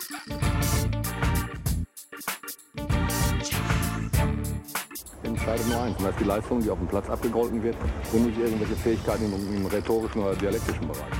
Entscheidet nur eins, und das ist die Leistung, die auf dem Platz abgegolten wird und nicht irgendwelche Fähigkeiten im rhetorischen oder dialektischen Bereich.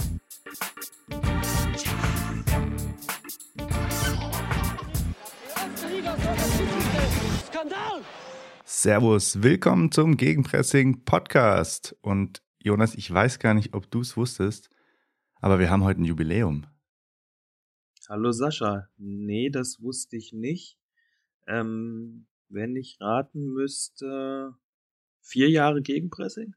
Servus, willkommen zum Gegenpressing-Podcast. Und Jonas, ich weiß gar nicht, ob du es wusstest, aber wir haben heute ein Jubiläum. Hallo Sascha, nee, das wusste ich nicht. Wenn ich raten müsste, 4 Jahre Gegenpressing?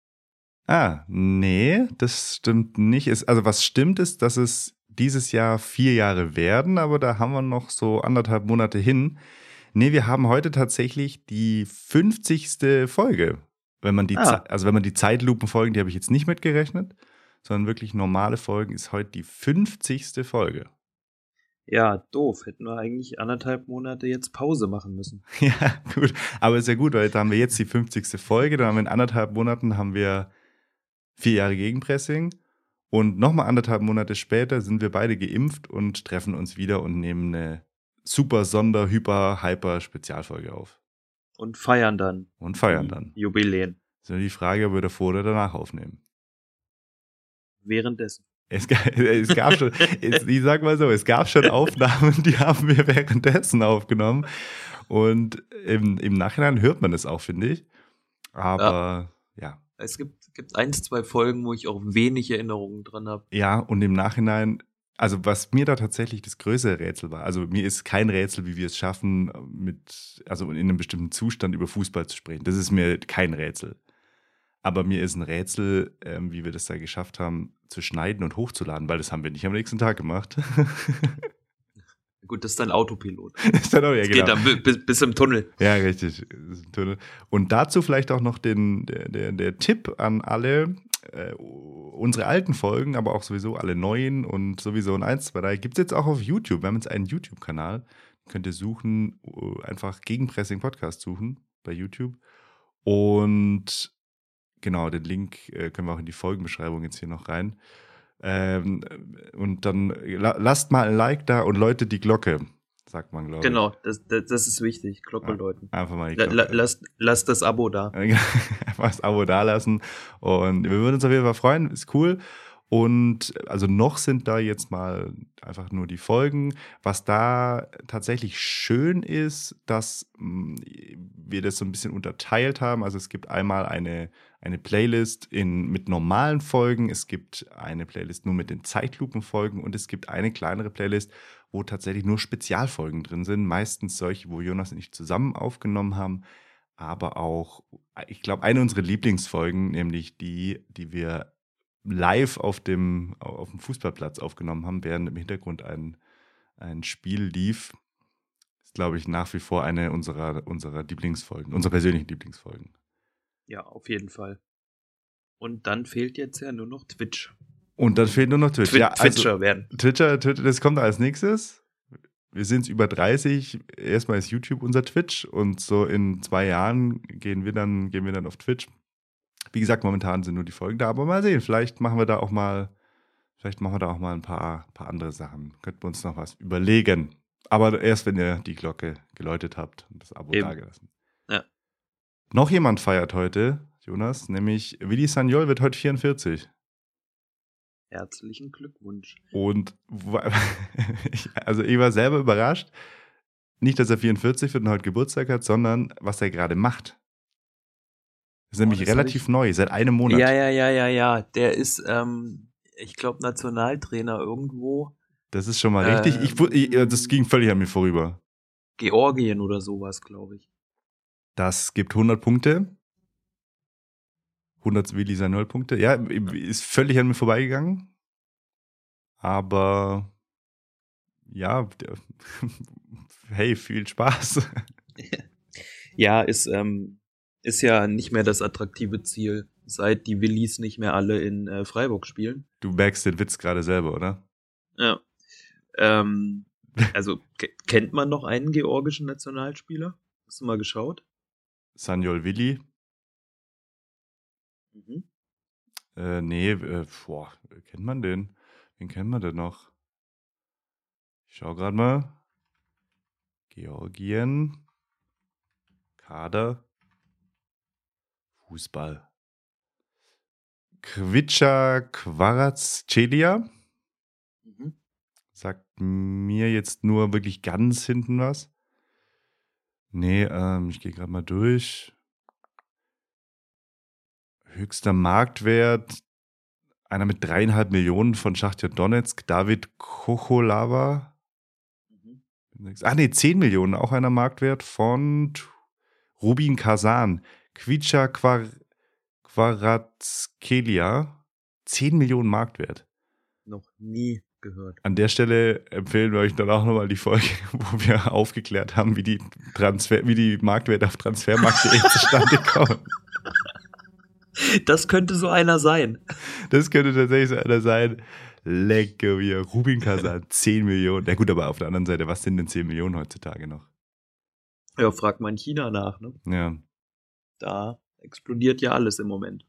Nee, das stimmt nicht. Also was stimmt ist, dass es dieses Jahr 4 Jahre werden, aber da haben wir noch so 1,5 Monate hin. Nee, wir haben heute tatsächlich die 50. Folge. Wenn man die Zeitlupenfolgen, die habe ich jetzt nicht mitgerechnet, sondern wirklich normale Folgen, ist heute die 50. Folge. Ja, doof. Hätten wir eigentlich 1,5 Monate jetzt Pause machen müssen. Ja, gut. Aber ist ja gut, weil da haben wir jetzt die 50. Folge, dann haben wir in 1,5 Monaten haben wir 4 Jahre Gegenpressing und nochmal 1,5 Monate später sind wir beide geimpft und treffen uns wieder und nehmen eine super Hyper-Spezialfolge auf. Und feiern dann. Jubiläen. Ist nur die Frage, ob wir davor oder danach aufnehmen. Währenddessen. Es gab schon, ich sag mal so, es gab schon Aufnahmen, die haben wir währenddessen aufgenommen. Und im Nachhinein hört man es auch, finde ich. Aber ja. Es gibt 1, 2 Folgen, wo ich auch wenig Erinnerungen dran habe. Ja, und im Nachhinein, also was mir da tatsächlich das größere Rätsel war, also mir ist kein Rätsel, wie wir es schaffen, in einem bestimmten Zustand über Fußball zu sprechen. Das ist mir kein Rätsel. Aber mir ist ein Rätsel, wie wir das da geschafft haben, zu schneiden und hochzuladen, weil das haben wir nicht am nächsten Tag gemacht. Gut, das ist dann Autopilot. Ist dann auch, ja, das genau. geht dann bis im Tunnel. Ja, richtig. Tunnel. Und dazu vielleicht auch noch der Tipp an alle, unsere alten Folgen, aber auch sowieso alle neuen und sowieso ein 1, 2, 3 gibt es jetzt auch auf YouTube. Wir haben jetzt einen YouTube-Kanal. Könnt ihr suchen, einfach Gegenpressing Podcast suchen bei YouTube. Und genau, den Link können wir auch in die Folgenbeschreibung jetzt hier noch rein. Und dann lasst mal ein Like da und läutet die Glocke, sagt man, glaube ich. Genau, das ist wichtig, Glocke läuten. Einfach mal die Glocke. Lasst das Abo da. Einfach das Abo da lassen und wir würden uns auf jeden Fall freuen, ist cool. Und also noch sind da jetzt mal einfach nur die Folgen. Was da tatsächlich schön ist, dass wir das so ein bisschen unterteilt haben. Also es gibt einmal eine Playlist mit normalen Folgen, es gibt eine Playlist nur mit den Zeitlupenfolgen und es gibt eine kleinere Playlist, wo tatsächlich nur Spezialfolgen drin sind. Meistens solche, wo Jonas und ich zusammen aufgenommen haben. Aber auch, ich glaube, eine unserer Lieblingsfolgen, nämlich die wir live auf dem Fußballplatz aufgenommen haben, während im Hintergrund ein Spiel lief, ist, glaube ich, nach wie vor eine unserer Lieblingsfolgen, unserer persönlichen Lieblingsfolgen. Ja, auf jeden Fall. Und dann fehlt jetzt ja nur noch Twitch. Twitcher werden. Twitcher, das kommt als nächstes. Wir sind über 30. Erstmal ist YouTube unser Twitch und so in 2 Jahren gehen wir dann auf Twitch. Wie gesagt, momentan sind nur die Folgen da, aber mal sehen, vielleicht machen wir da auch mal ein paar andere Sachen. Könnten wir uns noch was überlegen. Aber erst, wenn ihr die Glocke geläutet habt und das Abo dagelassen. Ja. Noch jemand feiert heute, Jonas, nämlich Willi Sagnol wird heute 44. Herzlichen Glückwunsch. Und ich war selber überrascht. Nicht, dass er 44 wird und heute Geburtstag hat, sondern was er gerade macht. Das ist nämlich relativ neu, seit einem Monat. Ja. Der ist, ich glaube, Nationaltrainer irgendwo. Das ist schon mal richtig. Das ging völlig an mir vorüber. Georgien oder sowas, glaube ich. Das gibt 100 Punkte. 100 Willi Sagnol Punkte. Ja, ist völlig an mir vorbeigegangen. Aber ja, hey, viel Spaß. Ja, ist ja nicht mehr das attraktive Ziel, seit die Willis nicht mehr alle in Freiburg spielen. Du merkst den Witz gerade selber, oder? Ja. Also, kennt man noch einen georgischen Nationalspieler? Hast du mal geschaut? Sagnol Willi? Mhm. Nee, kennt man den? Wen kennt man denn noch? Ich schau gerade mal. Georgien. Kader. Fußball. Kvicha Kvaratskhelia. Mhm. Sagt mir jetzt nur wirklich ganz hinten was. Nee, ich gehe gerade mal durch. Höchster Marktwert. Einer mit 3,5 Millionen von Schachtar Donetsk. David Kocholava. Mhm. 10 Millionen. Auch einer Marktwert von Rubin Kazan. Kvicha Kvaratskhelia. 10 Millionen Marktwert. Noch nie gehört. An der Stelle empfehlen wir euch dann auch nochmal die Folge, wo wir aufgeklärt haben, wie die Marktwerte auf Transfermarkt.de zustande kommen. Das könnte so einer sein. Das könnte tatsächlich so einer sein. Lecker wie Rubin Kazan, 10 Millionen. Ja gut, aber auf der anderen Seite, was sind denn 10 Millionen heutzutage noch? Ja, fragt man China nach, ne? Ja. Da explodiert ja alles im Moment.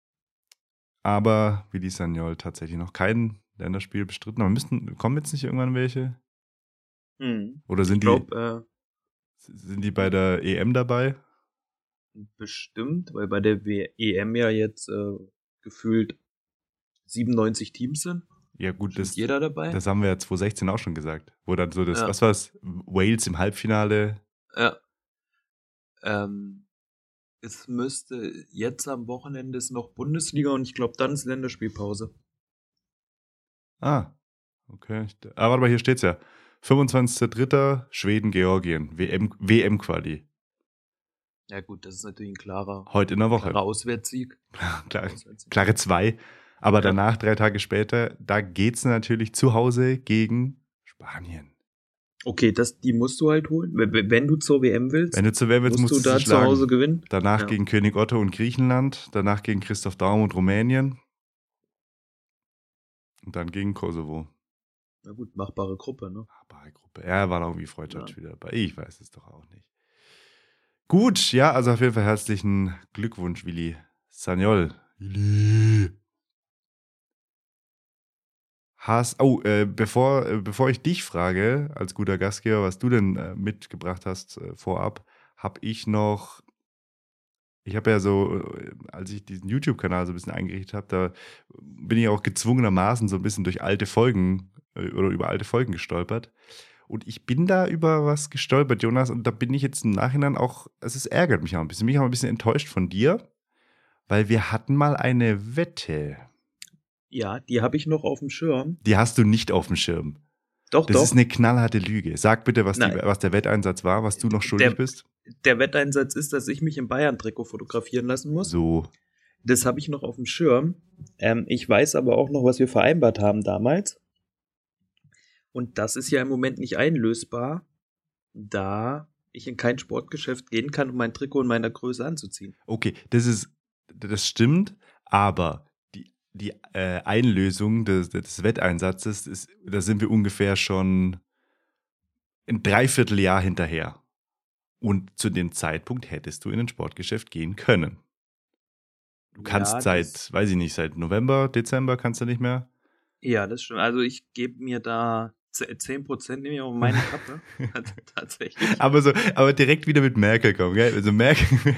Aber Willi Sagnol tatsächlich noch kein Länderspiel bestritten. Aber kommen jetzt nicht irgendwann welche? Oder sind die bei der EM dabei? Bestimmt, weil bei der EM ja jetzt gefühlt 97 Teams sind. Ja gut, Ist jeder dabei? Das haben wir ja 2016 auch schon gesagt. Wo dann so Ja. was war's? Wales im Halbfinale. Ja. Es müsste jetzt am Wochenende ist noch Bundesliga und ich glaube, dann ist Länderspielpause. Ah, okay. Aber warte mal, hier steht's ja. 25.03. Schweden, Georgien. WM-Quali. Ja gut, das ist natürlich ein klarer Heute in der Woche. Auswärtssieg. Klare 2. Aber danach, 3 Tage später, da geht's natürlich zu Hause gegen Spanien. Okay, die musst du halt holen. Wenn du zur WM willst, musst du da zu Hause gewinnen. Danach gegen König Otto und Griechenland, danach gegen Christoph Daum und Rumänien und dann gegen Kosovo. Na gut, machbare Gruppe, ne? Machbare Gruppe. Ja, war noch irgendwie Freundschaftsspiel dabei. Ich weiß es doch auch nicht. Gut, ja, also auf jeden Fall herzlichen Glückwunsch, Willi Sagnol. Willi. Bevor ich dich frage, als guter Gastgeber, was du denn mitgebracht hast vorab, ich habe ja so, als ich diesen YouTube-Kanal so ein bisschen eingerichtet habe, da bin ich auch gezwungenermaßen so ein bisschen durch alte Folgen oder über alte Folgen gestolpert. Und ich bin da über was gestolpert, Jonas, und da bin ich jetzt im Nachhinein auch, es ärgert mich auch ein bisschen. Mich auch ein bisschen enttäuscht von dir, weil wir hatten mal eine Wette. Ja, die habe ich noch auf dem Schirm. Die hast du nicht auf dem Schirm. Doch. Das ist eine knallharte Lüge. Sag bitte, was der Wetteinsatz war, was du noch schuldig bist. Der Wetteinsatz ist, dass ich mich im Bayern-Trikot fotografieren lassen muss. So. Das habe ich noch auf dem Schirm. Ich weiß aber auch noch, was wir vereinbart haben damals. Und das ist ja im Moment nicht einlösbar, da ich in kein Sportgeschäft gehen kann, um mein Trikot in meiner Größe anzuziehen. Okay, das stimmt, aber die Einlösung des Wetteinsatzes, da sind wir ungefähr schon ein Dreivierteljahr hinterher. Und zu dem Zeitpunkt hättest du in ein Sportgeschäft gehen können. Du kannst seit November, Dezember kannst du nicht mehr. Ja, das stimmt. Also ich gebe mir da 10% nehme ich auf meine Kappe. Tatsächlich. Aber direkt wieder mit Merkel kommen, gell? Also Merkel.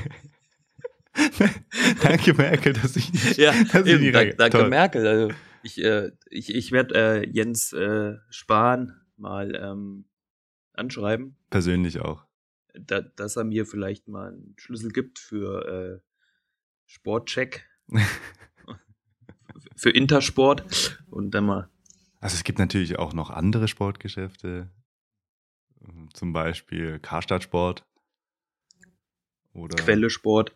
Danke Merkel, dass ich nicht. Ja, danke Merkel. Also ich werde Jens Spahn mal anschreiben. Persönlich auch. Dass er mir vielleicht mal einen Schlüssel gibt für Sportcheck. Für Intersport. Und dann mal. Also es gibt natürlich auch noch andere Sportgeschäfte. Zum Beispiel Karstadt Sport. Oder Quelle Sport.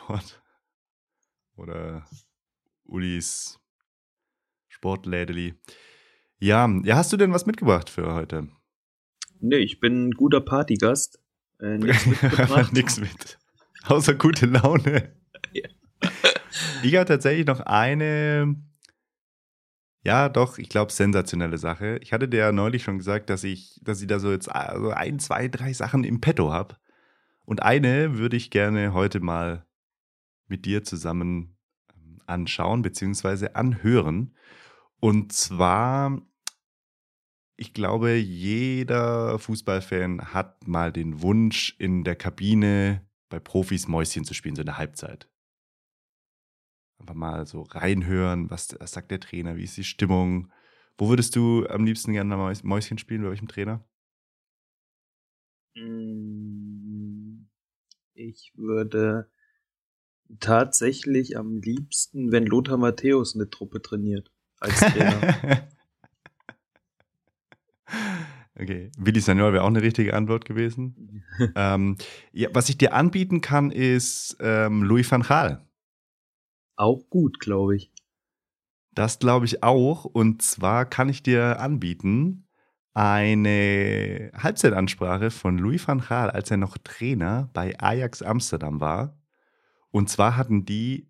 Oder Ulis Sportlädeli. Ja, hast du denn was mitgebracht für heute? Nee, ich bin ein guter Partygast. Nichts mitgebracht. Nichts mit. Außer gute Laune. Ja. Ich habe tatsächlich noch eine, ja doch, ich glaube, sensationelle Sache. Ich hatte dir ja neulich schon gesagt, dass ich da so jetzt 1, 2, 3 Sachen im Petto habe. Und eine würde ich gerne heute mal mit dir zusammen anschauen bzw. anhören. Und zwar ich glaube, jeder Fußballfan hat mal den Wunsch, in der Kabine bei Profis Mäuschen zu spielen, so in der Halbzeit. Einfach mal so reinhören, was sagt der Trainer, wie ist die Stimmung. Wo würdest du am liebsten gerne mal Mäuschen spielen, bei welchem Trainer? Ich würde tatsächlich am liebsten, wenn Lothar Matthäus eine Truppe trainiert, als Trainer. Okay, Willi Sagnol wäre auch eine richtige Antwort gewesen. Ja, was ich dir anbieten kann, ist Louis van Gaal. Auch gut, glaube ich. Das glaube ich auch. Und zwar kann ich dir anbieten eine Halbzeitansprache von Louis van Gaal, als er noch Trainer bei Ajax Amsterdam war. Und zwar hatten die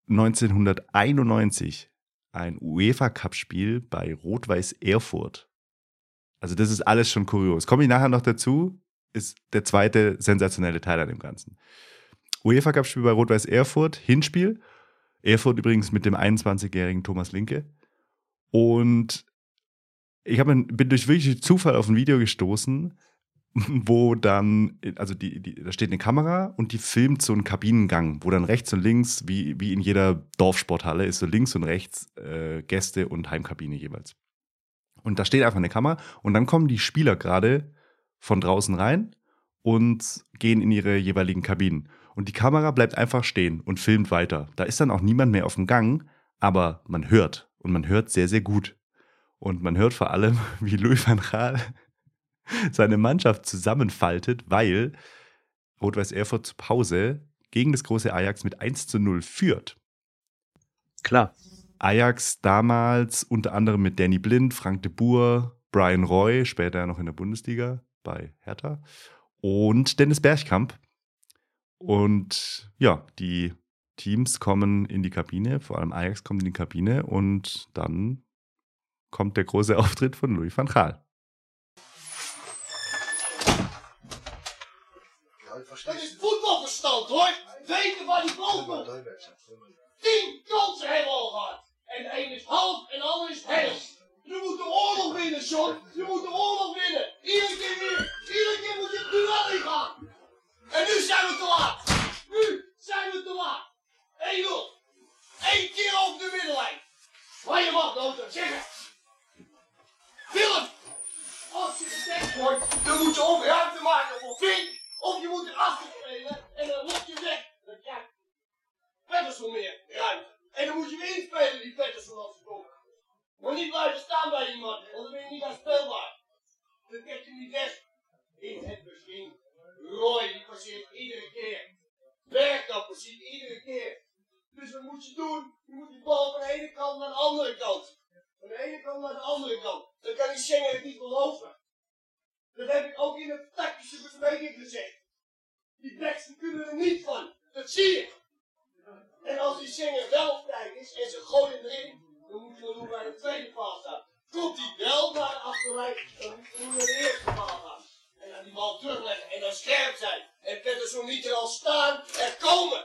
1991 ein UEFA-Cup-Spiel bei Rot-Weiß Erfurt. Also das ist alles schon kurios. Komme ich nachher noch dazu, ist der zweite sensationelle Teil an dem Ganzen. UEFA-Cup-Spiel bei Rot-Weiß Erfurt, Hinspiel. Erfurt übrigens mit dem 21-jährigen Thomas Linke. Und ich bin durch wirklich Zufall auf ein Video gestoßen, wo dann, also da steht eine Kamera und die filmt so einen Kabinengang, wo dann rechts und links, wie in jeder Dorfsporthalle, ist so links und rechts Gäste- und Heimkabine jeweils. Und da steht einfach eine Kamera und dann kommen die Spieler gerade von draußen rein und gehen in ihre jeweiligen Kabinen. Und die Kamera bleibt einfach stehen und filmt weiter. Da ist dann auch niemand mehr auf dem Gang, aber man hört. Und man hört sehr, sehr gut. Und man hört vor allem, wie Louis van Gaal seine Mannschaft zusammenfaltet, weil Rot-Weiß Erfurt zur Pause gegen das große Ajax mit 1:0 führt. Klar. Ajax damals unter anderem mit Danny Blind, Frank de Boer, Brian Roy, später noch in der Bundesliga bei Hertha und Dennis Bergkamp. Und ja, die Teams kommen in die Kabine, vor allem Ajax kommt in die Kabine und dann kommt der große Auftritt von Louis van Gaal. Dat is voetbalverstand hoor. Weten waar die bal komt. 10 kansen hebben we al gehad. En de een is half en de ander is helft. Je moet de oorlog winnen, John. Je moet de oorlog winnen. Iedere keer weer. Iedere keer moet je het duel ingaan. En nu zijn we te laat. Nu zijn we te laat. 1-0. 1 keer over de middenlijn. Maar je mag Lothar, zeg het. Willem. Als je gedekt wordt, dan moet je of ruimte maken voor Vink. Of je moet erachter spelen en dan lok je weg. Dan krijgt Pettersson meer ruimte. En dan moet je weer inspelen die Pettersson als ze komt. Maar niet blijven staan bij iemand, want dan ben je niet aanspeelbaar. Dan trekt je niet weg. In het begin. Roy die passeert iedere keer. Bergkamp passeert iedere keer. Dus wat moet je doen? Je moet die bal van de ene kant naar de andere kant. Van de ene kant naar de andere kant. Dan kan die Schengen het niet beloven. Dat heb ik ook in de tactische bespreking gezegd. Die backs kunnen er niet van. Dat zie je. En als die Schengen wel op tijd is en ze gooien erin, dan moet je nog bij de tweede paal staan. Komt die wel naar de achterlijn, dan moet je naar de eerste paal gaan. En dan die bal terugleggen en dan scherp zijn. En Pettersson niet er al staan, er komen.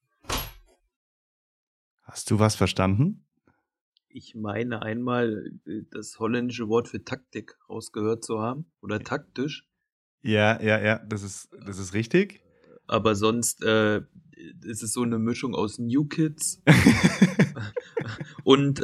Hast du was verstanden? Ich meine einmal das holländische Wort für Taktik rausgehört zu haben. Oder taktisch. Ja, das ist richtig. Aber sonst ist es so eine Mischung aus New Kids und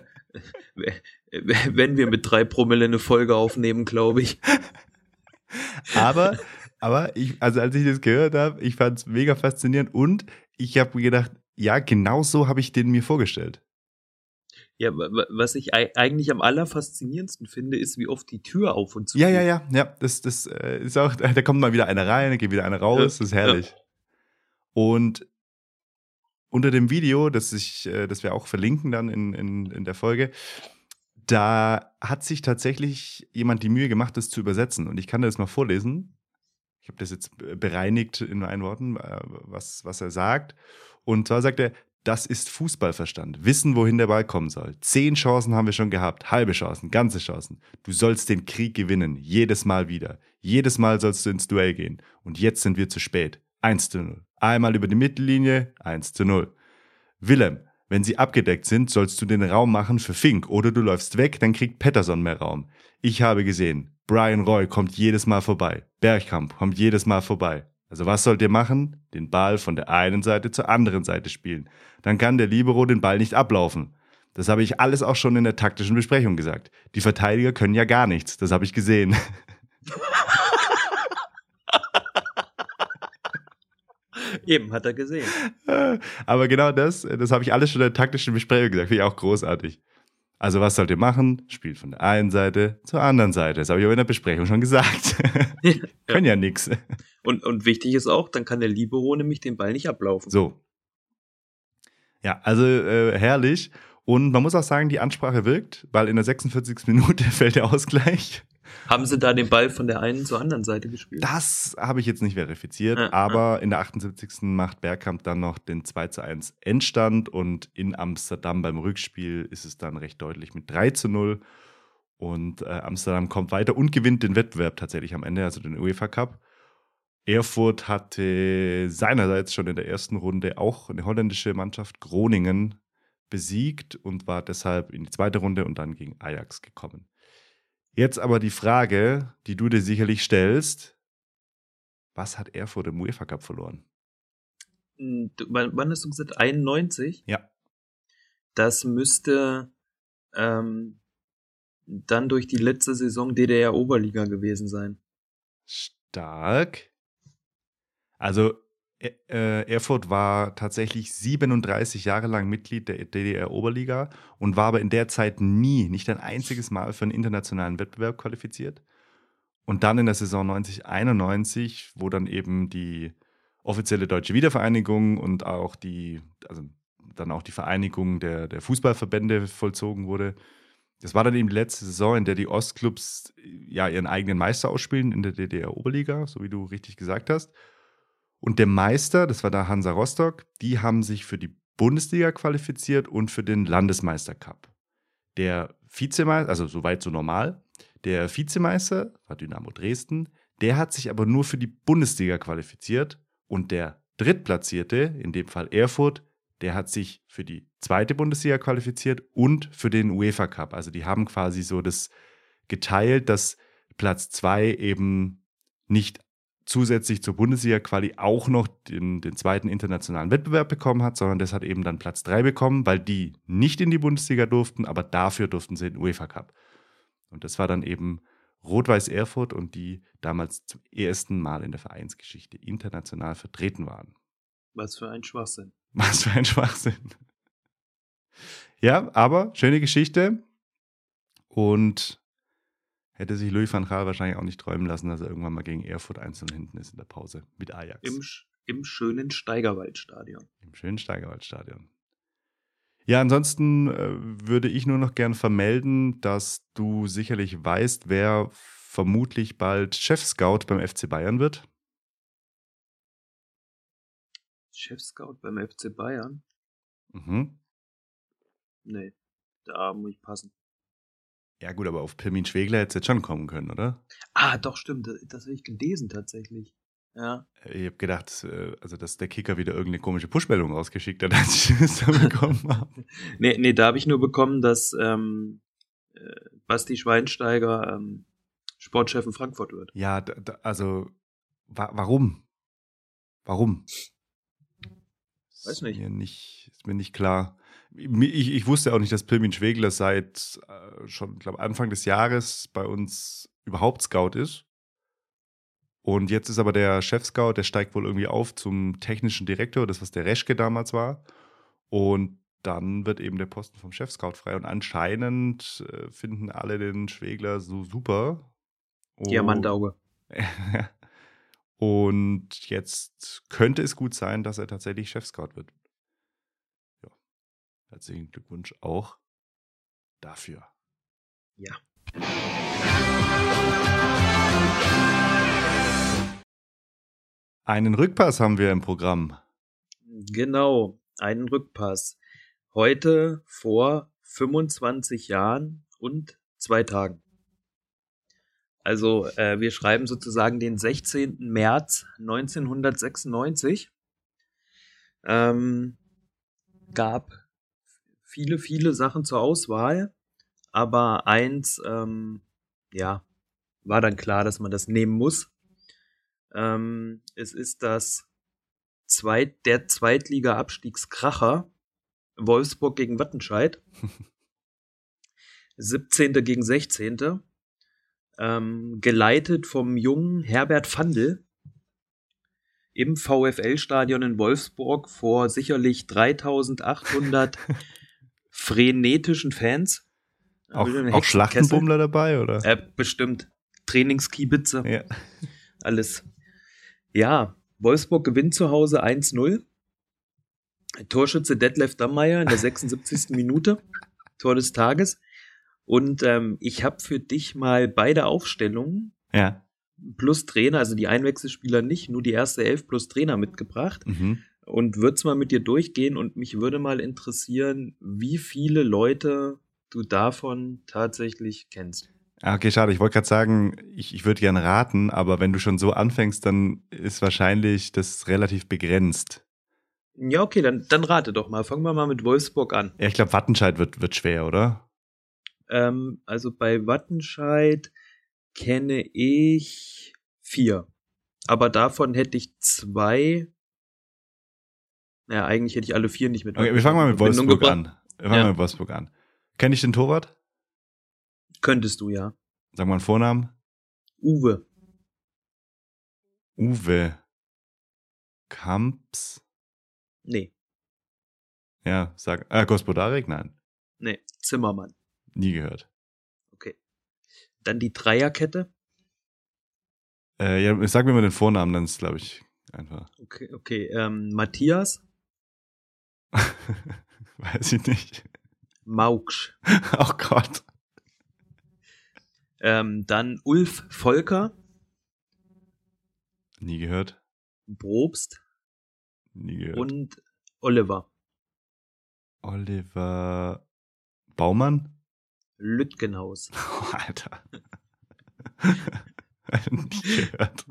wenn wir mit 3 Promille eine Folge aufnehmen, glaube ich. Aber als ich das gehört habe, ich fand es mega faszinierend und ich habe mir gedacht, ja, genau so habe ich den mir vorgestellt. Ja, was ich eigentlich am allerfaszinierendsten finde, ist, wie oft die Tür auf und zu geht. Ja, das ist auch, da kommt mal wieder einer rein, da geht wieder einer raus, das ist herrlich. Ja. Und unter dem Video, das wir auch verlinken dann in der Folge, da hat sich tatsächlich jemand die Mühe gemacht, das zu übersetzen. Und ich kann das mal vorlesen. Ich habe das jetzt bereinigt in meinen Worten, was er sagt. Und zwar sagt er, das ist Fußballverstand. Wissen, wohin der Ball kommen soll. 10 Chancen haben wir schon gehabt. Halbe Chancen, ganze Chancen. Du sollst den Krieg gewinnen. Jedes Mal wieder. Jedes Mal sollst du ins Duell gehen. Und jetzt sind wir zu spät. 1:0. Einmal über die Mittellinie. 1:0. Willem, Wenn sie abgedeckt sind, sollst du den Raum machen für Fink oder du läufst weg, dann kriegt Pettersson mehr Raum. Ich habe gesehen, Brian Roy kommt jedes Mal vorbei. Bergkamp kommt jedes Mal vorbei. Also was sollt ihr machen? Den Ball von der einen Seite zur anderen Seite spielen. Dann kann der Libero den Ball nicht ablaufen. Das habe ich alles auch schon in der taktischen Besprechung gesagt. Die Verteidiger können ja gar nichts. Das habe ich gesehen. Eben, hat er gesehen. Aber genau das habe ich alles schon in der taktischen Besprechung gesagt. Finde ich auch großartig. Also was sollt ihr machen? Spielt von der einen Seite zur anderen Seite. Das habe ich aber in der Besprechung schon gesagt. Können ja nix. Und wichtig ist auch, dann kann der Libero nämlich den Ball nicht ablaufen. So. Ja, also herrlich. Und man muss auch sagen, die Ansprache wirkt, weil in der 46. Minute fällt der Ausgleich. Haben sie da den Ball von der einen zur anderen Seite gespielt? Das habe ich jetzt nicht verifiziert, aber in der 78. macht Bergkamp dann noch den 2:1 Endstand und in Amsterdam beim Rückspiel ist es dann recht deutlich mit 3:0 und Amsterdam kommt weiter und gewinnt den Wettbewerb tatsächlich am Ende, also den UEFA Cup. Erfurt hatte seinerseits schon in der ersten Runde auch eine holländische Mannschaft, Groningen, besiegt und war deshalb in die zweite Runde und dann gegen Ajax gekommen. Jetzt aber die Frage, die du dir sicherlich stellst, was hat Erfurt im UEFA Cup verloren? Wann hast du gesagt? 91? Ja. Das müsste dann durch die letzte Saison DDR-Oberliga gewesen sein. Stark. Also Erfurt war tatsächlich 37 Jahre lang Mitglied der DDR-Oberliga und war aber in der Zeit nicht ein einziges Mal für einen internationalen Wettbewerb qualifiziert. Und dann in der Saison 90/91, wo dann eben die offizielle deutsche Wiedervereinigung und auch dann auch die Vereinigung der Fußballverbände vollzogen wurde. Das war dann eben die letzte Saison, in der die Ostclubs ja ihren eigenen Meister ausspielen in der DDR-Oberliga, so wie du richtig gesagt hast. Und der Meister, das war da Hansa Rostock, die haben sich für die Bundesliga qualifiziert und für den Landesmeistercup. Der Vizemeister, also soweit so normal, der Vizemeister war Dynamo Dresden, der hat sich aber nur für die Bundesliga qualifiziert und der Drittplatzierte, in dem Fall Erfurt, der hat sich für die zweite Bundesliga qualifiziert und für den UEFA Cup. Also die haben quasi so das geteilt, dass Platz 2 eben nicht zusätzlich zur Bundesliga-Quali auch noch den zweiten internationalen Wettbewerb bekommen hat, sondern das hat eben dann Platz 3 bekommen, weil die nicht in die Bundesliga durften, aber dafür durften sie in den UEFA Cup. Und das war dann eben Rot-Weiß Erfurt und die damals zum ersten Mal in der Vereinsgeschichte international vertreten waren. Was für ein Schwachsinn. Was für ein Schwachsinn. Ja, aber schöne Geschichte und hätte sich Louis van Gaal wahrscheinlich auch nicht träumen lassen, dass er irgendwann mal gegen Erfurt einzeln hinten ist in der Pause mit Ajax. Im schönen Steigerwaldstadion. Im schönen Steigerwaldstadion. Ja, ansonsten würde ich nur noch gern vermelden, dass du sicherlich weißt, wer vermutlich bald Chefscout beim FC Bayern wird. Chefscout beim FC Bayern? Mhm. Nee, da muss ich passen. Ja gut, aber auf Pirmin Schwegler hätte es jetzt schon kommen können, oder? Ah, doch, stimmt. Das habe ich gelesen tatsächlich. Ja. Ich habe gedacht, dass der Kicker wieder irgendeine komische Push-Meldung rausgeschickt hat, als ich das da bekommen habe. Nee, da habe ich nur bekommen, dass Basti Schweinsteiger Sportchef in Frankfurt wird. Ja, also warum? Warum? Weiß nicht. Ist mir nicht klar. Ich wusste auch nicht, dass Pirmin Schwegler seit schon, glaube Anfang des Jahres bei uns überhaupt Scout ist. Und jetzt ist aber der Chef-Scout, der steigt wohl irgendwie auf zum technischen Direktor, das was der Reschke damals war. Und dann wird eben der Posten vom Chef-Scout frei. Und anscheinend finden alle den Schwegler so super. Diamantauge. Und jetzt könnte es gut sein, dass er tatsächlich Chef-Scout wird. Ja. Herzlichen Glückwunsch auch dafür. Ja. Einen Rückpass haben wir im Programm. Genau, einen Rückpass. Heute vor 25 Jahren und 2 Tagen. Also wir schreiben sozusagen den 16. März 1996. Gab viele Sachen zur Auswahl, aber eins, ja, war dann klar, dass man das nehmen muss. Es ist der Zweitliga-Abstiegskracher Wolfsburg gegen Wattenscheid. 17. gegen 16. Geleitet vom jungen Herbert Fandl im VfL-Stadion in Wolfsburg vor sicherlich 3800 frenetischen Fans. Auch Schlachtenbummler dabei, oder? Bestimmt. Trainingskiebitze. Ja. Alles. Ja, Wolfsburg gewinnt zu Hause 1-0. Torschütze Detlef Dammeier in der 76. Minute. Tor des Tages. Und ich habe für dich mal beide Aufstellungen plus Trainer, also die Einwechselspieler nicht, nur die erste Elf plus Trainer mitgebracht. Und würde es mal mit dir durchgehen und mich würde mal interessieren, wie viele Leute du davon tatsächlich kennst. Okay, schade. Ich wollte gerade sagen, ich würde gerne raten, aber wenn du schon so anfängst, dann ist wahrscheinlich das relativ begrenzt. Ja, okay, dann rate doch mal. Fangen wir mal mit Wolfsburg an. Ja, ich glaube, Wattenscheid wird schwer, oder? Also bei Wattenscheid kenne ich 4. Aber davon hätte ich 2. Ja, eigentlich hätte ich alle 4 nicht mit. Okay, wir fangen mal mit Wolfsburg an. Kenne ich den Torwart? Könntest du, ja. Sag mal einen Vornamen. Uwe. Kamps? Nee. Ja, sag. Gospodarek? Nein. Nee, Zimmermann. Nie gehört. Okay. Dann die Dreierkette. Ja, sag mir mal den Vornamen, dann ist es, glaube ich, einfach. Okay. Matthias. Weiß ich nicht. Mauksch. Oh Gott. Dann Ulf Volker. Nie gehört. Probst. Nie gehört. Und Oliver. Oliver Baumann? Lütgenhaus. Oh, Alter. Nie gehört.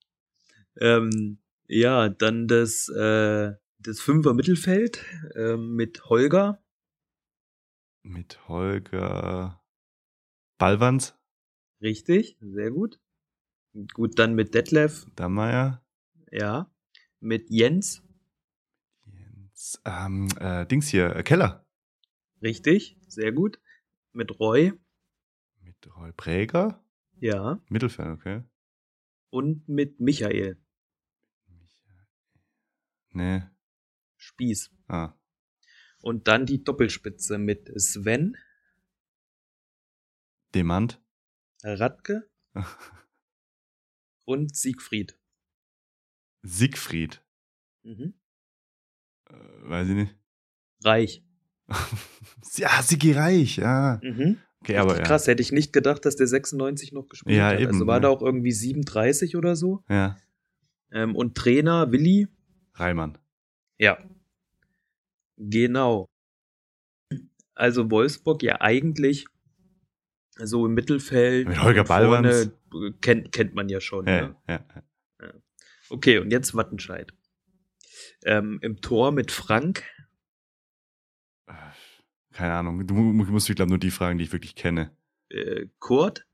Ja, dann das Fünfer Mittelfeld mit Holger. Mit Holger Ballwanz. Richtig, sehr gut. Gut, dann mit Detlef. Dammeier. Ja. Mit Jens. Dings hier, Keller. Richtig, sehr gut. Mit Roy. Mit Roy Präger. Ja. Mittelfeld, okay. Und mit Michael. Nee. Spieß. Ah. Und dann die Doppelspitze mit Sven. Demand. Radke. Und Siegfried. Siegfried. Weiß ich nicht. Reich. Ja, Sigi Reich, ja. Okay, aber krass, hätte ich nicht gedacht, dass der 96 noch gespielt hat. Eben, also war da auch irgendwie 37 oder so. Ja. Und Trainer Willi Reimann. Ja. Genau. Also Wolfsburg ja eigentlich so im Mittelfeld. Mit Holger Ballwanz. Kennt man ja schon. Ja. Okay, und jetzt Wattenscheid. Im Tor mit Frank. Keine Ahnung. Du musst mich, glaube ich, nur die fragen, die ich wirklich kenne. Kurt.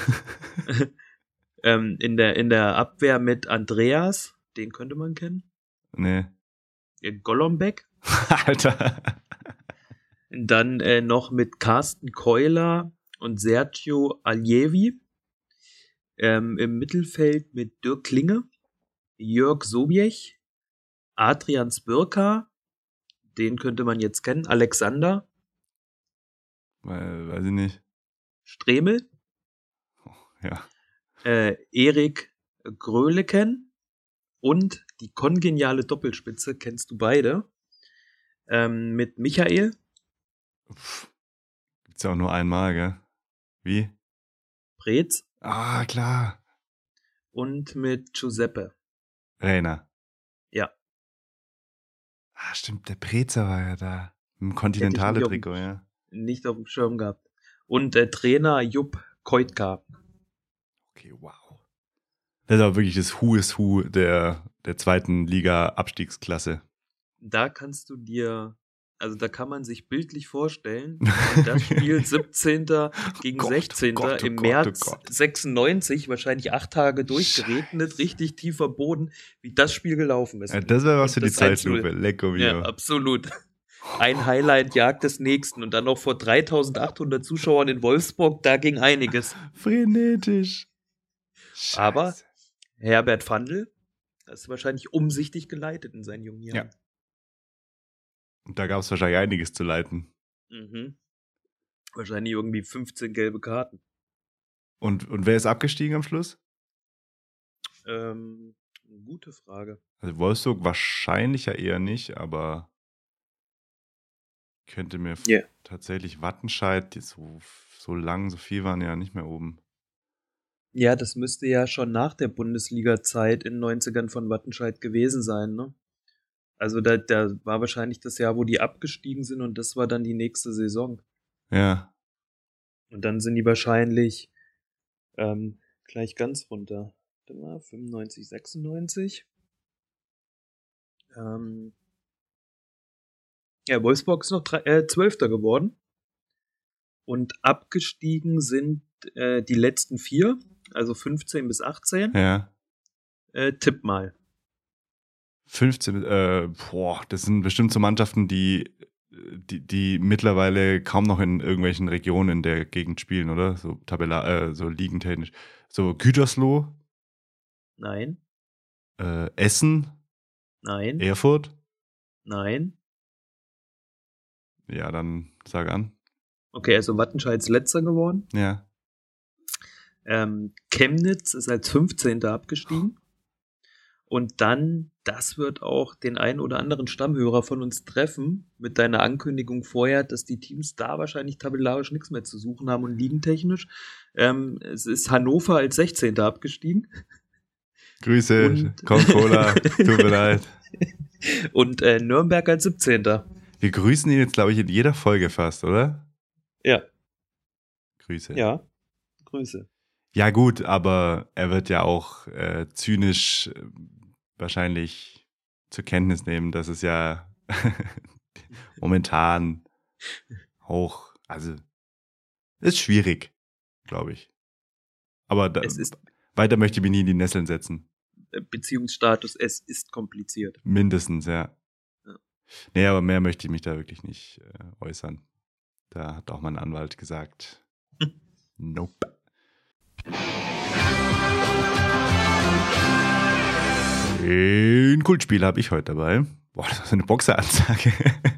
In der Abwehr mit Andreas. Den könnte man kennen. Nee. Golombek. Alter. Dann noch mit Carsten Keuler und Sergio Alievi. Im Mittelfeld mit Dirk Klinge, Jörg Sobiech, Adrian Spirka, den könnte man jetzt kennen, Alexander. Weiß ich nicht. Stremel. Oh, ja. Erik Gröleken und die kongeniale Doppelspitze, kennst du beide, mit Michael. Gibt's ja auch nur einmal, gell? Wie? Preetz. Ah, klar. Und mit Giuseppe. Rainer. Ja. Ah, stimmt, der Preetzer war ja da. Im Kontinentale-Trikot, ja. Nicht auf dem Schirm gehabt. Und der Trainer Jupp Koitka. Okay, wow. Das ist aber wirklich das Who is Who der zweiten Liga-Abstiegsklasse. Da kannst du dir Also da kann man sich bildlich vorstellen, das Spiel 17. gegen 16. im März 96, wahrscheinlich 8 Tage durchgeregnet, richtig tiefer Boden, wie das Spiel gelaufen ist. Ja, das wäre was für die das 1:0. Zeitlupe. Lecco mio. Ja, absolut. Ein Highlight jagt des nächsten und dann noch vor 3.800 Zuschauern in Wolfsburg, da ging einiges. Frenetisch. Scheiße. Aber Herbert Fandl, das ist wahrscheinlich umsichtig geleitet in seinen jungen Jahren. Ja. Und da gab es wahrscheinlich einiges zu leiten. Mhm. Wahrscheinlich irgendwie 15 gelbe Karten. Und wer ist abgestiegen am Schluss? Gute Frage. Also Wolfsburg wahrscheinlich ja eher nicht, aber könnte mir tatsächlich Wattenscheid, die so lang, so viel waren ja nicht mehr oben. Ja, das müsste ja schon nach der Bundesliga-Zeit in den 90ern von Wattenscheid gewesen sein, ne? Also da war wahrscheinlich das Jahr, wo die abgestiegen sind und das war dann die nächste Saison. Ja. Und dann sind die wahrscheinlich gleich ganz runter. Warte mal, 95, 96. Ja, Wolfsburg ist noch 12. geworden. Und abgestiegen sind die letzten 4, also 15 bis 18. Ja. Tipp mal. 15, das sind bestimmt so Mannschaften, die mittlerweile kaum noch in irgendwelchen Regionen in der Gegend spielen, oder? So so ligentechnisch. So Gütersloh? Nein. Essen? Nein. Erfurt? Nein. Ja, dann sag an. Okay, also Wattenscheid ist letzter geworden. Ja. Chemnitz ist als 15. abgestiegen. Und dann, das wird auch den einen oder anderen Stammhörer von uns treffen, mit deiner Ankündigung vorher, dass die Teams da wahrscheinlich tabellarisch nichts mehr zu suchen haben und ligentechnisch. Es ist Hannover als 16. abgestiegen. Grüße, Coca-Cola, tut mir leid. Und Nürnberg als 17. Wir grüßen ihn jetzt, glaube ich, in jeder Folge fast, oder? Ja. Grüße. Ja, Grüße. Ja gut, aber er wird ja auch zynisch wahrscheinlich zur Kenntnis nehmen, dass es ja momentan auch, also ist schwierig, glaube ich. Aber weiter möchte ich mich nie in die Nesseln setzen. Beziehungsstatus, es ist kompliziert. Mindestens, ja. Nee, aber mehr möchte ich mich da wirklich nicht äußern. Da hat auch mein Anwalt gesagt, nope. Den Kultspiel habe ich heute dabei. Boah, das ist eine Boxeransage.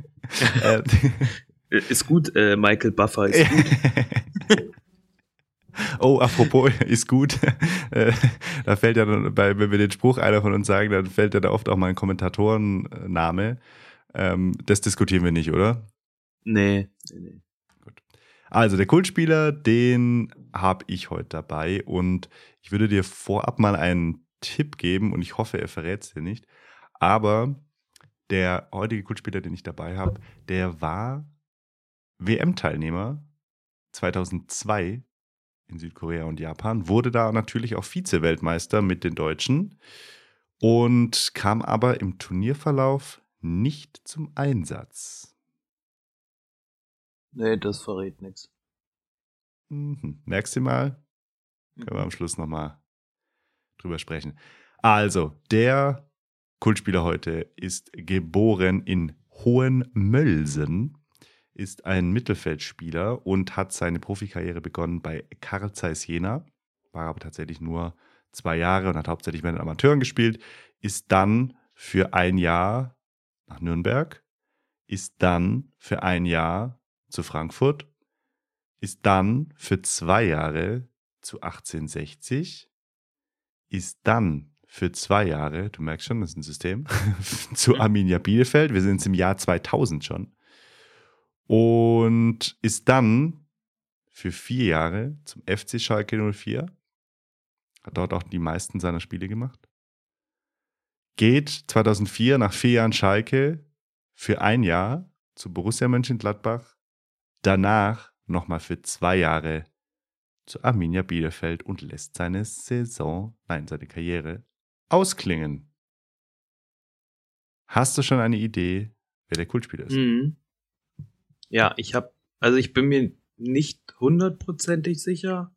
Ist gut, Michael Buffer ist gut. Oh, apropos, ist gut. Da fällt ja dann, wenn wir den Spruch einer von uns sagen, dann fällt ja da oft auch mal ein Kommentatorenname. Das diskutieren wir nicht, oder? Nee. Gut. Also, der Kultspieler, den habe ich heute dabei und ich würde dir vorab mal einen Tipp geben und ich hoffe, er verrät es dir nicht. Aber der heutige Kultspieler, den ich dabei habe, der war WM-Teilnehmer 2002 in Südkorea und Japan, wurde da natürlich auch Vize-Weltmeister mit den Deutschen und kam aber im Turnierverlauf nicht zum Einsatz. Nee, das verrät nichts. Merkst du mal? Können wir am Schluss nochmal drüber sprechen. Also, der Kultspieler heute ist geboren in Hohenmölsen, ist ein Mittelfeldspieler und hat seine Profikarriere begonnen bei Carl Zeiss Jena, war aber tatsächlich nur 2 Jahre und hat hauptsächlich bei den Amateuren gespielt, ist dann für 1 Jahr nach Nürnberg, ist dann für 1 Jahr zu Frankfurt, ist dann für 2 Jahre zu 1860, ist dann für 2 Jahre, du merkst schon, das ist ein System, zu Arminia Bielefeld, wir sind jetzt im Jahr 2000 schon, und ist dann für 4 Jahre zum FC Schalke 04, hat dort auch die meisten seiner Spiele gemacht, geht 2004 nach 4 Jahren Schalke für 1 Jahr zu Borussia Mönchengladbach, danach nochmal für 2 Jahre zu Arminia Bielefeld und lässt seine Karriere ausklingen. Hast du schon eine Idee, wer der Kultspieler ist? Ja, ich bin mir nicht hundertprozentig sicher,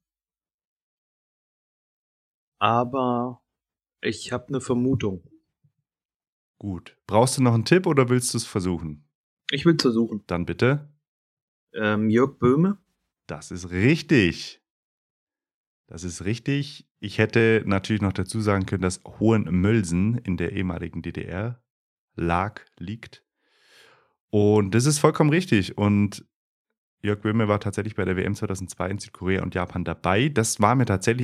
aber ich habe eine Vermutung. Gut. Brauchst du noch einen Tipp oder willst du es versuchen? Ich will versuchen. Dann bitte. Jörg Böhme? Das ist richtig. Das ist richtig. Ich hätte natürlich noch dazu sagen können, dass Hohenmölsen in der ehemaligen DDR liegt. Und das ist vollkommen richtig. Und Jörg Böhme war tatsächlich bei der WM 2002 in Südkorea und Japan dabei. Das war mir tatsächlich,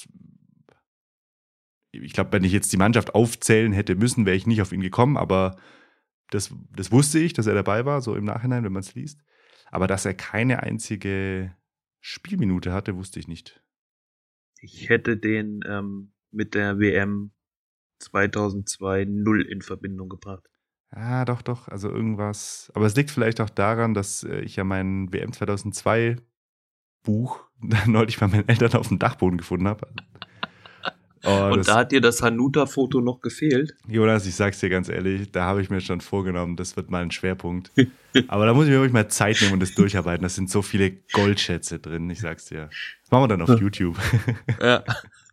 ich glaube, wenn ich jetzt die Mannschaft aufzählen hätte müssen, wäre ich nicht auf ihn gekommen, aber das wusste ich, dass er dabei war, so im Nachhinein, wenn man es liest. Aber dass er keine einzige Spielminute hatte, wusste ich nicht. Ich hätte den mit der WM 2002 null in Verbindung gebracht. Ah, doch, also irgendwas. Aber es liegt vielleicht auch daran, dass ich ja mein WM 2002 Buch neulich bei meinen Eltern auf dem Dachboden gefunden habe. Und da hat dir das Hanuta-Foto noch gefehlt? Jonas, ich sag's dir ganz ehrlich, da habe ich mir schon vorgenommen, das wird mal ein Schwerpunkt. Aber da muss ich mir wirklich mal Zeit nehmen und das durcharbeiten. Das sind so viele Goldschätze drin, ich sag's dir. Das machen wir dann auf YouTube. Ja.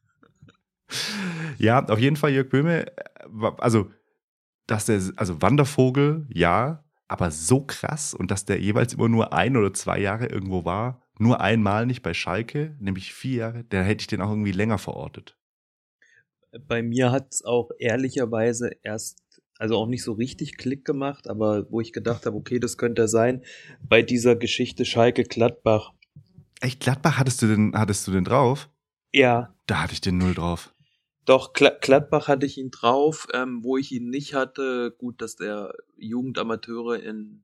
Ja, auf jeden Fall Jörg Böhme, also Wandervogel, ja, aber so krass und dass der jeweils immer nur 1 oder 2 Jahre irgendwo war, nur einmal nicht bei Schalke, nämlich 4 Jahre, da hätte ich den auch irgendwie länger verortet. Bei mir hat's auch ehrlicherweise also auch nicht so richtig Klick gemacht, aber wo ich gedacht habe, okay, das könnte er sein, bei dieser Geschichte Schalke-Gladbach. Echt, Gladbach hattest du den drauf? Ja. Da hatte ich den 0 drauf. Doch, Gladbach hatte ich ihn drauf, wo ich ihn nicht hatte, gut, dass der Jugendamateure in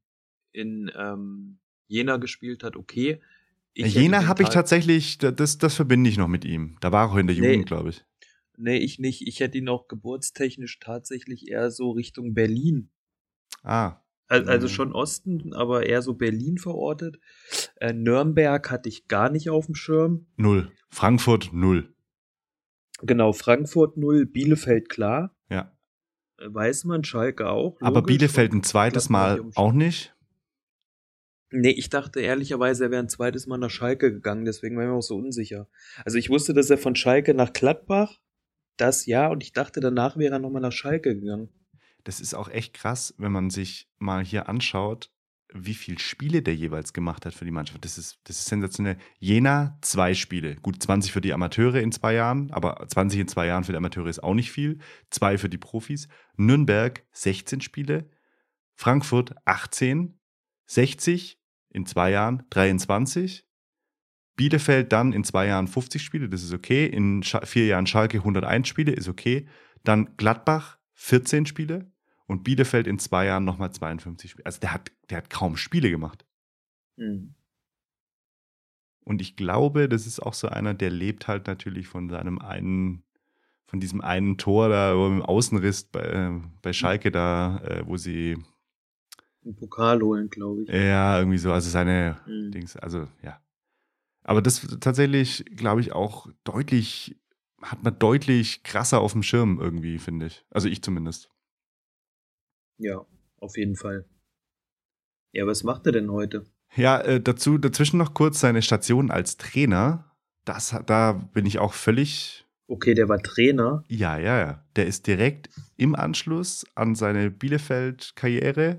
Jena gespielt hat, okay. Jena habe ich tatsächlich, das verbinde ich noch mit ihm. Da war er auch in der Jugend, glaube ich. Nee, ich nicht. Ich hätte ihn auch geburtstechnisch tatsächlich eher so Richtung Berlin. Ah. Also schon Osten, aber eher so Berlin verortet. Nürnberg hatte ich gar nicht auf dem Schirm. 0. Frankfurt 0. Genau, Frankfurt 0, Bielefeld klar. Ja. Weiß man, Schalke auch. Aber Bielefeld ein zweites Mal auch nicht? Nee, ich dachte ehrlicherweise, er wäre ein zweites Mal nach Schalke gegangen, deswegen war ich mir auch so unsicher. Also ich wusste, dass er von Schalke nach Gladbach, das ja, und ich dachte, danach wäre er nochmal nach Schalke gegangen. Das ist auch echt krass, wenn man sich mal hier anschaut, wie viele Spiele der jeweils gemacht hat für die Mannschaft. Das ist sensationell. Jena 2 Spiele. Gut, 20 für die Amateure in 2 Jahren, aber 20 in 2 Jahren für die Amateure ist auch nicht viel. 2 für die Profis. Nürnberg 16 Spiele. Frankfurt 18. 60 in 2 Jahren 23. Bielefeld dann in 2 Jahren 50 Spiele, das ist okay. In 4 Jahren Schalke 101 Spiele, ist okay. Dann Gladbach 14 Spiele. Und Bielefeld in 2 Jahren nochmal 52 Spiele. Also der hat kaum Spiele gemacht. Mhm. Und ich glaube, das ist auch so einer, der lebt halt natürlich von diesem einen Tor da im Außenriss bei Schalke da, wo sie einen Pokal holen, glaube ich. Ja, irgendwie so, also seine Dings, also ja. Aber das tatsächlich, glaube ich, auch hat man deutlich krasser auf dem Schirm irgendwie, finde ich. Also ich zumindest. Ja, auf jeden Fall. Ja, was macht er denn heute? Ja, dazwischen noch kurz seine Station als Trainer. Da bin ich auch völlig. Okay, der war Trainer. Ja. Der ist direkt im Anschluss an seine Bielefeld-Karriere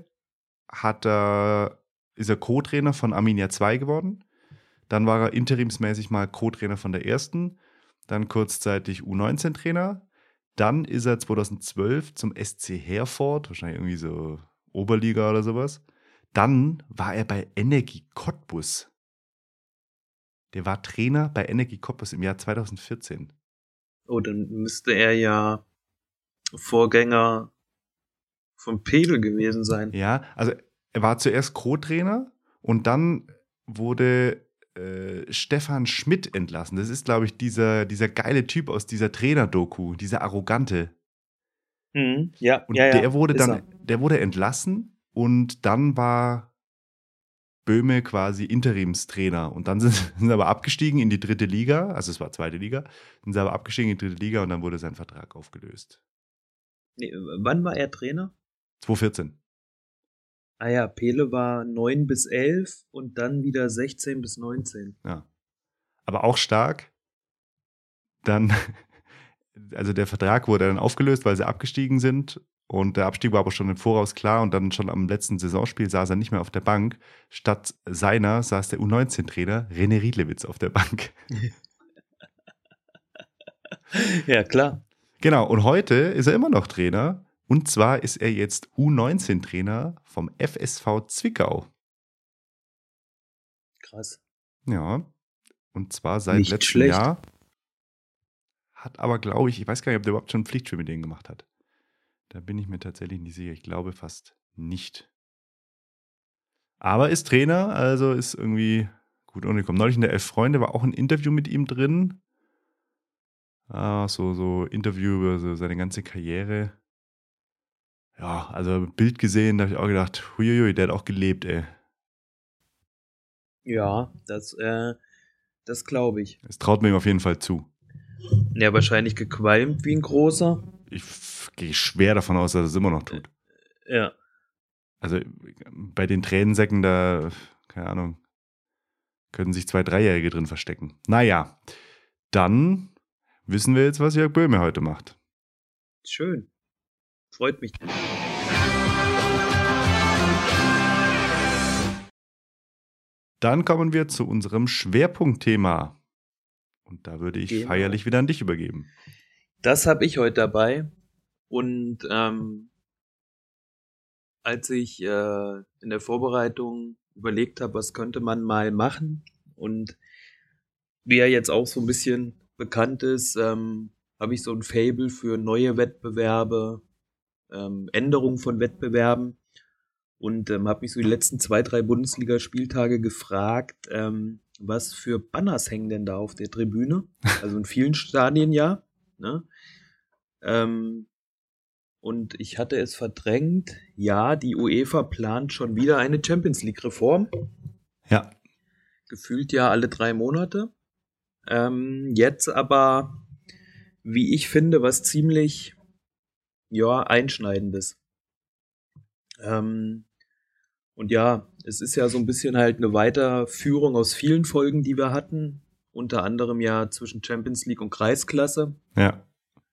ist er Co-Trainer von Arminia 2 geworden. Dann war er interimsmäßig mal Co-Trainer von der ersten. Dann kurzzeitig U19-Trainer. Dann ist er 2012 zum SC Herford, wahrscheinlich irgendwie so Oberliga oder sowas. Dann war er bei Energie Cottbus. Der war Trainer bei Energie Cottbus im Jahr 2014. Oh, dann müsste er ja Vorgänger von Pedel gewesen sein. Ja, also er war zuerst Co-Trainer und dann wurde Stefan Schmidt entlassen. Das ist, glaube ich, dieser geile Typ aus dieser Trainer-Doku, dieser Arrogante. Ja, und der wurde entlassen und dann war Böhme quasi Interimstrainer. Und dann sind sie aber abgestiegen in die 3. Liga, also es war 2. Liga, sind sie aber abgestiegen in die 3. Liga und dann wurde sein Vertrag aufgelöst. Nee, wann war er Trainer? 2014. Ah ja, Pele war 9 bis 11 und dann wieder 16 bis 19. Ja. Aber auch stark. Dann, also der Vertrag wurde dann aufgelöst, weil sie abgestiegen sind. Und der Abstieg war aber schon im Voraus klar. Und dann schon am letzten Saisonspiel saß er nicht mehr auf der Bank. Statt seiner saß der U19-Trainer René Riedlewitz auf der Bank. Ja, klar. Genau, und heute ist er immer noch Trainer. Und zwar ist er jetzt U19-Trainer vom FSV Zwickau. Krass. Ja, und zwar seit Nicht letztem schlecht. Jahr. Hat aber, glaube ich weiß gar nicht, ob der überhaupt schon ein Pflichtspiel mit denen gemacht hat. Da bin ich mir tatsächlich nicht sicher. Ich glaube fast nicht. Aber ist Trainer, also ist irgendwie gut angekommen. Neulich in der Elf Freunde war auch ein Interview mit ihm drin. So Interview über so seine ganze Karriere. Ja, also Bild gesehen, da habe ich auch gedacht, huiuiui, der hat auch gelebt, ey. Ja, das glaube ich. Das traut mir ihm auf jeden Fall zu. Ja, wahrscheinlich gequalmt wie ein großer. Ich gehe schwer davon aus, dass er es immer noch tut. Ja. Also bei den Tränensäcken, da, keine Ahnung, können sich 2-, 3-Jährige drin verstecken. Naja, dann wissen wir jetzt, was Jörg Böhme heute macht. Schön. Freut mich. Dann kommen wir zu unserem Schwerpunktthema. Und da würde ich Genau. feierlich wieder an dich übergeben. Das habe ich heute dabei. Und als ich in der Vorbereitung überlegt habe, was könnte man mal machen und wie er jetzt auch so ein bisschen bekannt ist, habe ich so ein Faible für neue Wettbewerbe, Änderungen von Wettbewerben und habe mich so die letzten 2, 3 Bundesligaspieltage gefragt, was für Banners hängen denn da auf der Tribüne? Also in vielen Stadien ja. Ne? Und ich hatte es verdrängt, ja, die UEFA plant schon wieder eine Champions-League-Reform. Ja. Gefühlt ja alle 3 Monate. Jetzt aber, wie ich finde, was ziemlich, ja, Einschneidendes. Und ja, es ist ja so ein bisschen halt eine Weiterführung aus vielen Folgen, die wir hatten. Unter anderem ja zwischen Champions League und Kreisklasse. Ja.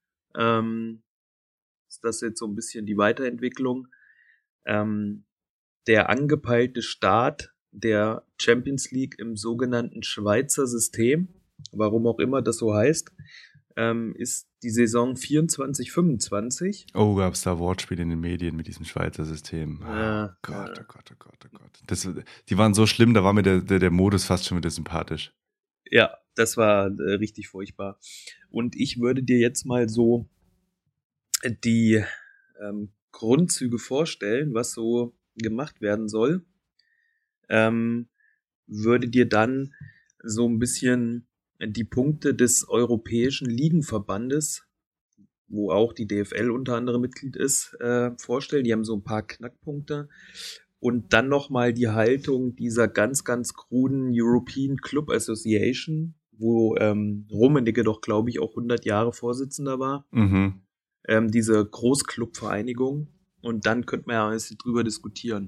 Ist das jetzt so ein bisschen die Weiterentwicklung. Der angepeilte Start der Champions League im sogenannten Schweizer System, warum auch immer das so heißt, ist die Saison 24/25. Oh, gab es da Wortspiele in den Medien mit diesem Schweizer System. Ja, Gott, oh Gott, oh Gott, oh Gott. Die waren so schlimm, da war mir der Modus fast schon wieder sympathisch. Ja, das war richtig furchtbar. Und ich würde dir jetzt mal so die Grundzüge vorstellen, was so gemacht werden soll. Würde dir dann so ein bisschen die Punkte des Europäischen Ligenverbandes, wo auch die DFL unter anderem Mitglied ist, vorstellen. Die haben so ein paar Knackpunkte. Und dann nochmal die Haltung dieser ganz, ganz kruden European Club Association, wo Rummenigge doch, glaube ich, auch 100 Jahre Vorsitzender war. Mhm. Diese Großclub-Vereinigung. Und dann könnte man ja ein bisschen drüber diskutieren.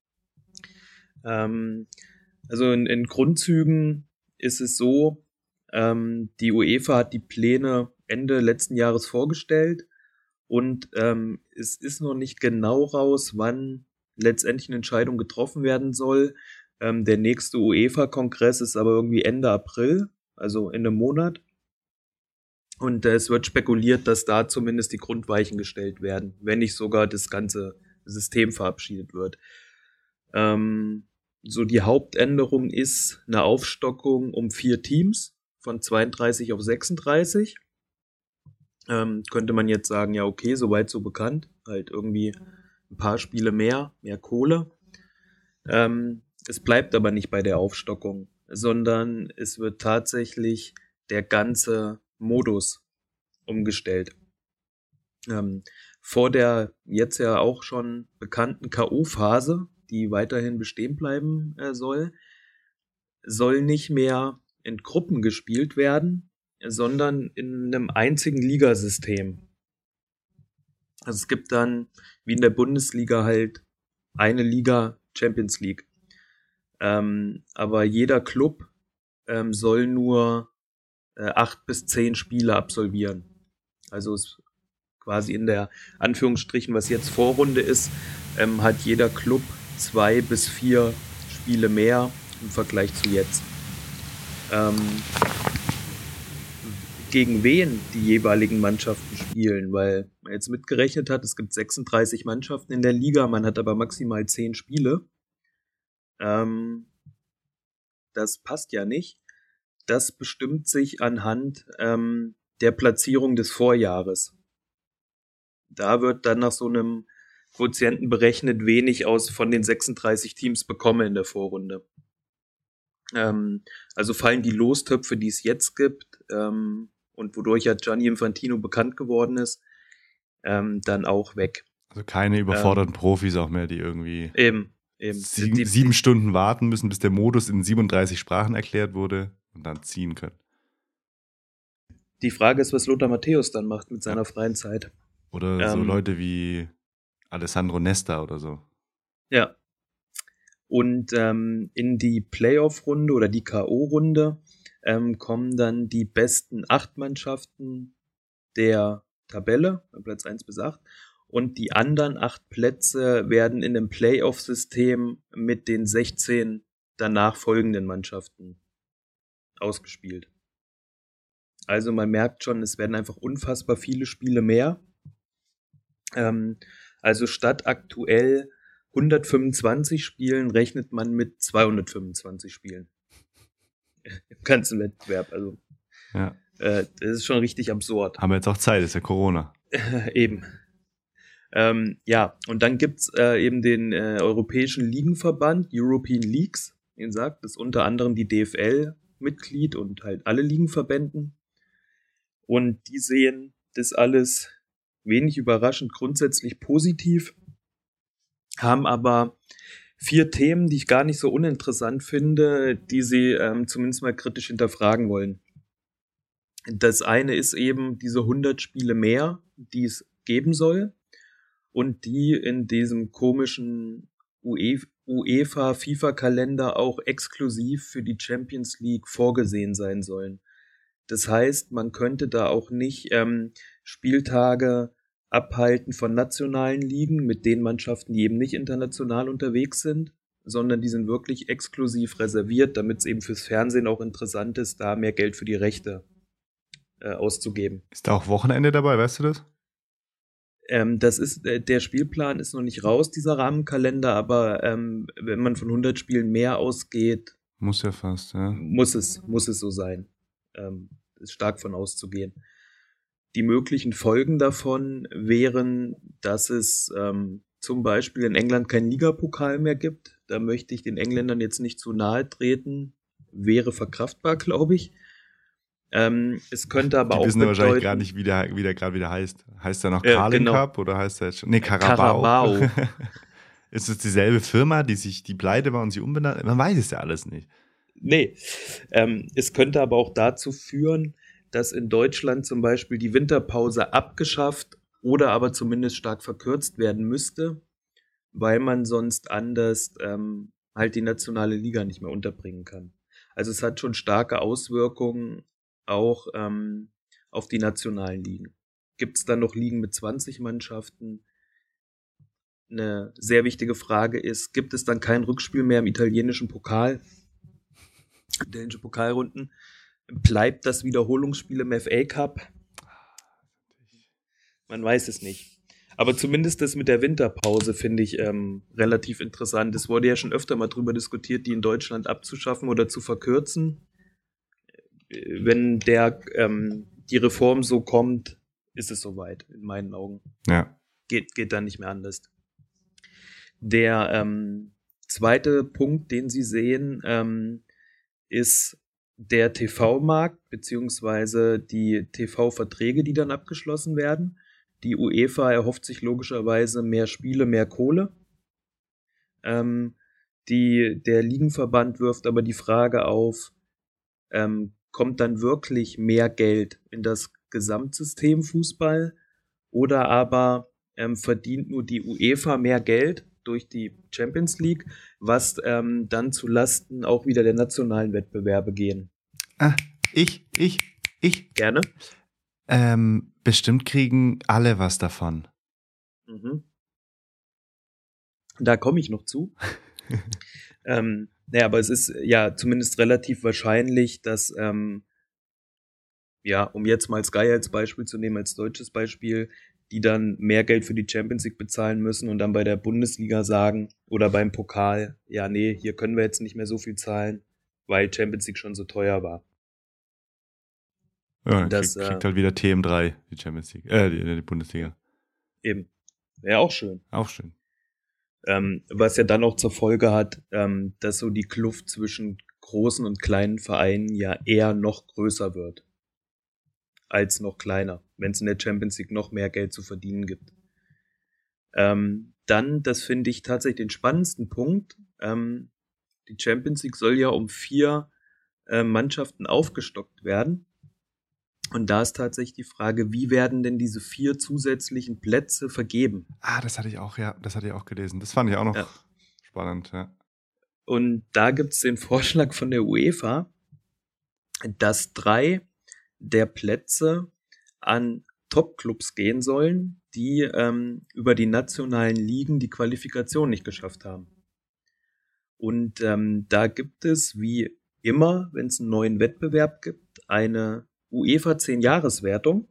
Also in Grundzügen ist es so, die UEFA hat die Pläne Ende letzten Jahres vorgestellt und es ist noch nicht genau raus, wann letztendlich eine Entscheidung getroffen werden soll. Der nächste UEFA-Kongress ist aber irgendwie Ende April, also in einem Monat. Und es wird spekuliert, dass da zumindest die Grundweichen gestellt werden, wenn nicht sogar das ganze System verabschiedet wird. So die Hauptänderung ist eine Aufstockung um 4 Teams von 32 auf 36. Könnte man jetzt sagen, ja okay, soweit so bekannt. Halt irgendwie ein paar Spiele mehr Kohle. Es bleibt aber nicht bei der Aufstockung, sondern es wird tatsächlich der ganze Modus umgestellt. Vor der jetzt ja auch schon bekannten K.O.-Phase, die weiterhin bestehen bleiben soll nicht mehr in Gruppen gespielt werden, sondern in einem einzigen Ligasystem. Also es gibt dann, wie in der Bundesliga halt, eine Liga Champions League. Aber jeder Club soll nur 8 bis 10 Spiele absolvieren. Also es quasi in der Anführungsstrichen, was jetzt Vorrunde ist, hat jeder Club 2 bis 4 Spiele mehr im Vergleich zu jetzt. Gegen wen die jeweiligen Mannschaften spielen, weil man jetzt mitgerechnet hat, es gibt 36 Mannschaften in der Liga, man hat aber maximal 10 Spiele. Das passt ja nicht. Das bestimmt sich anhand der Platzierung des Vorjahres. Da wird dann nach so einem Quotienten berechnet, wen ich von den 36 Teams bekomme in der Vorrunde. Also fallen die Lostöpfe, die es jetzt gibt, und wodurch ja Gianni Infantino bekannt geworden ist, dann auch weg. Also keine überforderten Profis auch mehr, die irgendwie Eben. 7 Stunden warten müssen, bis der Modus in 37 Sprachen erklärt wurde und dann ziehen können. Die Frage ist, was Lothar Matthäus dann macht mit seiner freien Zeit. Oder so Leute wie Alessandro Nesta oder so. Ja. Und in die Playoff-Runde oder die K.O.-Runde kommen dann die besten 8 Mannschaften der Tabelle, Platz 1 bis 8. Und die anderen 8 Plätze werden in einem Playoff-System mit den 16 danach folgenden Mannschaften ausgespielt. Also man merkt schon, es werden einfach unfassbar viele Spiele mehr. Also statt aktuell 125 Spielen rechnet man mit 225 Spielen. Im ganzen Wettbewerb. Also ja. Das ist schon richtig absurd. Haben wir jetzt auch Zeit, ist ja Corona. Eben. Ja, und dann gibt's eben den Europäischen Ligenverband, European Leagues, wie gesagt, das ist unter anderem die DFL Mitglied und halt alle Ligenverbänden. Und die sehen das alles wenig überraschend grundsätzlich positiv, haben aber 4 Themen, die ich gar nicht so uninteressant finde, die sie zumindest mal kritisch hinterfragen wollen. Das eine ist eben diese 100 Spiele mehr, die es geben soll und die in diesem komischen UEFA-FIFA-Kalender auch exklusiv für die Champions League vorgesehen sein sollen. Das heißt, man könnte da auch nicht Spieltage abhalten von nationalen Ligen mit den Mannschaften, die eben nicht international unterwegs sind, sondern die sind wirklich exklusiv reserviert, damit es eben fürs Fernsehen auch interessant ist, da mehr Geld für die Rechte auszugeben. Ist da auch Wochenende dabei, weißt du das? Das ist, der Spielplan ist noch nicht raus, dieser Rahmenkalender, aber wenn man von 100 Spielen mehr ausgeht, muss ja fast, ja. Muss es so sein. Ist stark von auszugehen. Die möglichen Folgen davon wären, dass es zum Beispiel in England keinen Ligapokal mehr gibt. Da möchte ich den Engländern jetzt nicht zu nahe treten. Wäre verkraftbar, glaube ich. Es könnte aber die auch wissen bedeuten, wahrscheinlich gar nicht, wie der gerade wieder heißt. Heißt der noch Carling genau. Cup oder heißt der jetzt schon? Nee, Carabao. Ist es dieselbe Firma, die pleite war und sie umbenannt? Man weiß es ja alles nicht. Nee. Es könnte aber auch dazu führen, dass in Deutschland zum Beispiel die Winterpause abgeschafft oder aber zumindest stark verkürzt werden müsste, weil man sonst anders halt die nationale Liga nicht mehr unterbringen kann. Also es hat schon starke Auswirkungen auch auf die nationalen Ligen. Gibt es dann noch Ligen mit 20 Mannschaften? Eine sehr wichtige Frage ist, gibt es dann kein Rückspiel mehr im italienischen Pokal? Italienische Pokalrunden? Bleibt das Wiederholungsspiel im FA Cup? Man weiß es nicht. Aber zumindest das mit der Winterpause finde ich relativ interessant. Es wurde ja schon öfter mal drüber diskutiert, die in Deutschland abzuschaffen oder zu verkürzen. Wenn die Reform so kommt, ist es soweit, in meinen Augen. Ja. Geht dann nicht mehr anders. Der zweite Punkt, den Sie sehen, ist der TV-Markt, beziehungsweise die TV-Verträge, die dann abgeschlossen werden. Die UEFA erhofft sich logischerweise mehr Spiele, mehr Kohle. Der Ligenverband wirft aber die Frage auf, kommt dann wirklich mehr Geld in das Gesamtsystem Fußball oder aber verdient nur die UEFA mehr Geld durch die Champions League, was dann zu Lasten auch wieder der nationalen Wettbewerbe gehen. Ich. Gerne. Bestimmt kriegen alle was davon. Mhm. Da komme ich noch zu. Naja, aber es ist ja zumindest relativ wahrscheinlich, dass, ja, um jetzt mal Sky als Beispiel zu nehmen, als deutsches Beispiel, die dann mehr Geld für die Champions League bezahlen müssen und dann bei der Bundesliga sagen oder beim Pokal, ja, nee, hier können wir jetzt nicht mehr so viel zahlen, weil Champions League schon so teuer war. Ja, Das, kriegt halt wieder TM3, die Champions League, die Bundesliga. Eben. Wäre auch schön. Auch schön. Was ja dann auch zur Folge hat, dass so die Kluft zwischen großen und kleinen Vereinen ja eher noch größer wird als noch kleiner, wenn es in der Champions League noch mehr Geld zu verdienen gibt. Dann, das finde ich tatsächlich den spannendsten Punkt, die Champions League soll ja um 4 Mannschaften aufgestockt werden. Und da ist tatsächlich die Frage, wie werden denn diese 4 zusätzlichen Plätze vergeben? Das hatte ich auch gelesen. Das fand ich auch noch spannend, ja. Und da gibt es den Vorschlag von der UEFA, dass 3 der Plätze an Top-Clubs gehen sollen, die über die nationalen Ligen die Qualifikation nicht geschafft haben. Und da gibt es, wie immer, wenn es einen neuen Wettbewerb gibt, eine UEFA 10-Jahres-Wertung.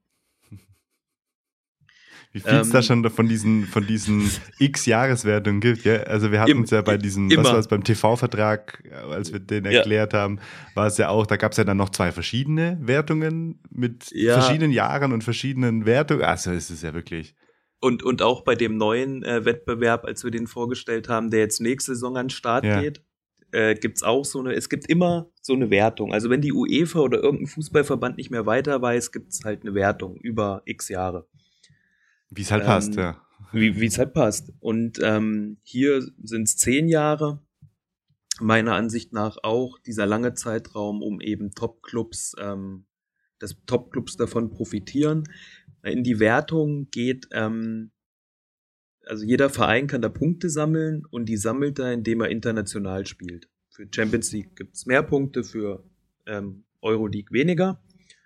Wie viel es da schon von diesen X-Jahreswertungen gibt, ja? Also wir hatten es ja bei diesem, was war es beim TV-Vertrag, als wir den erklärt haben, war es ja auch, da gab es ja dann noch 2 verschiedene Wertungen mit verschiedenen Jahren und verschiedenen Wertungen. Also es ist ja wirklich. Und auch bei dem neuen Wettbewerb, als wir den vorgestellt haben, der jetzt nächste Saison an den Start geht, gibt's auch es gibt immer so eine Wertung. Also wenn die UEFA oder irgendein Fußballverband nicht mehr weiter weiß, gibt's halt eine Wertung über x Jahre. Wie es halt passt, ja. Wie es halt passt. Und hier sind es 10 Jahre. Meiner Ansicht nach auch dieser lange Zeitraum, um eben Top-Clubs, dass Top-Clubs davon profitieren. In die Wertung geht, also jeder Verein kann da Punkte sammeln und die sammelt er, indem er international spielt. Für Champions League gibt's mehr Punkte, für Euroleague weniger.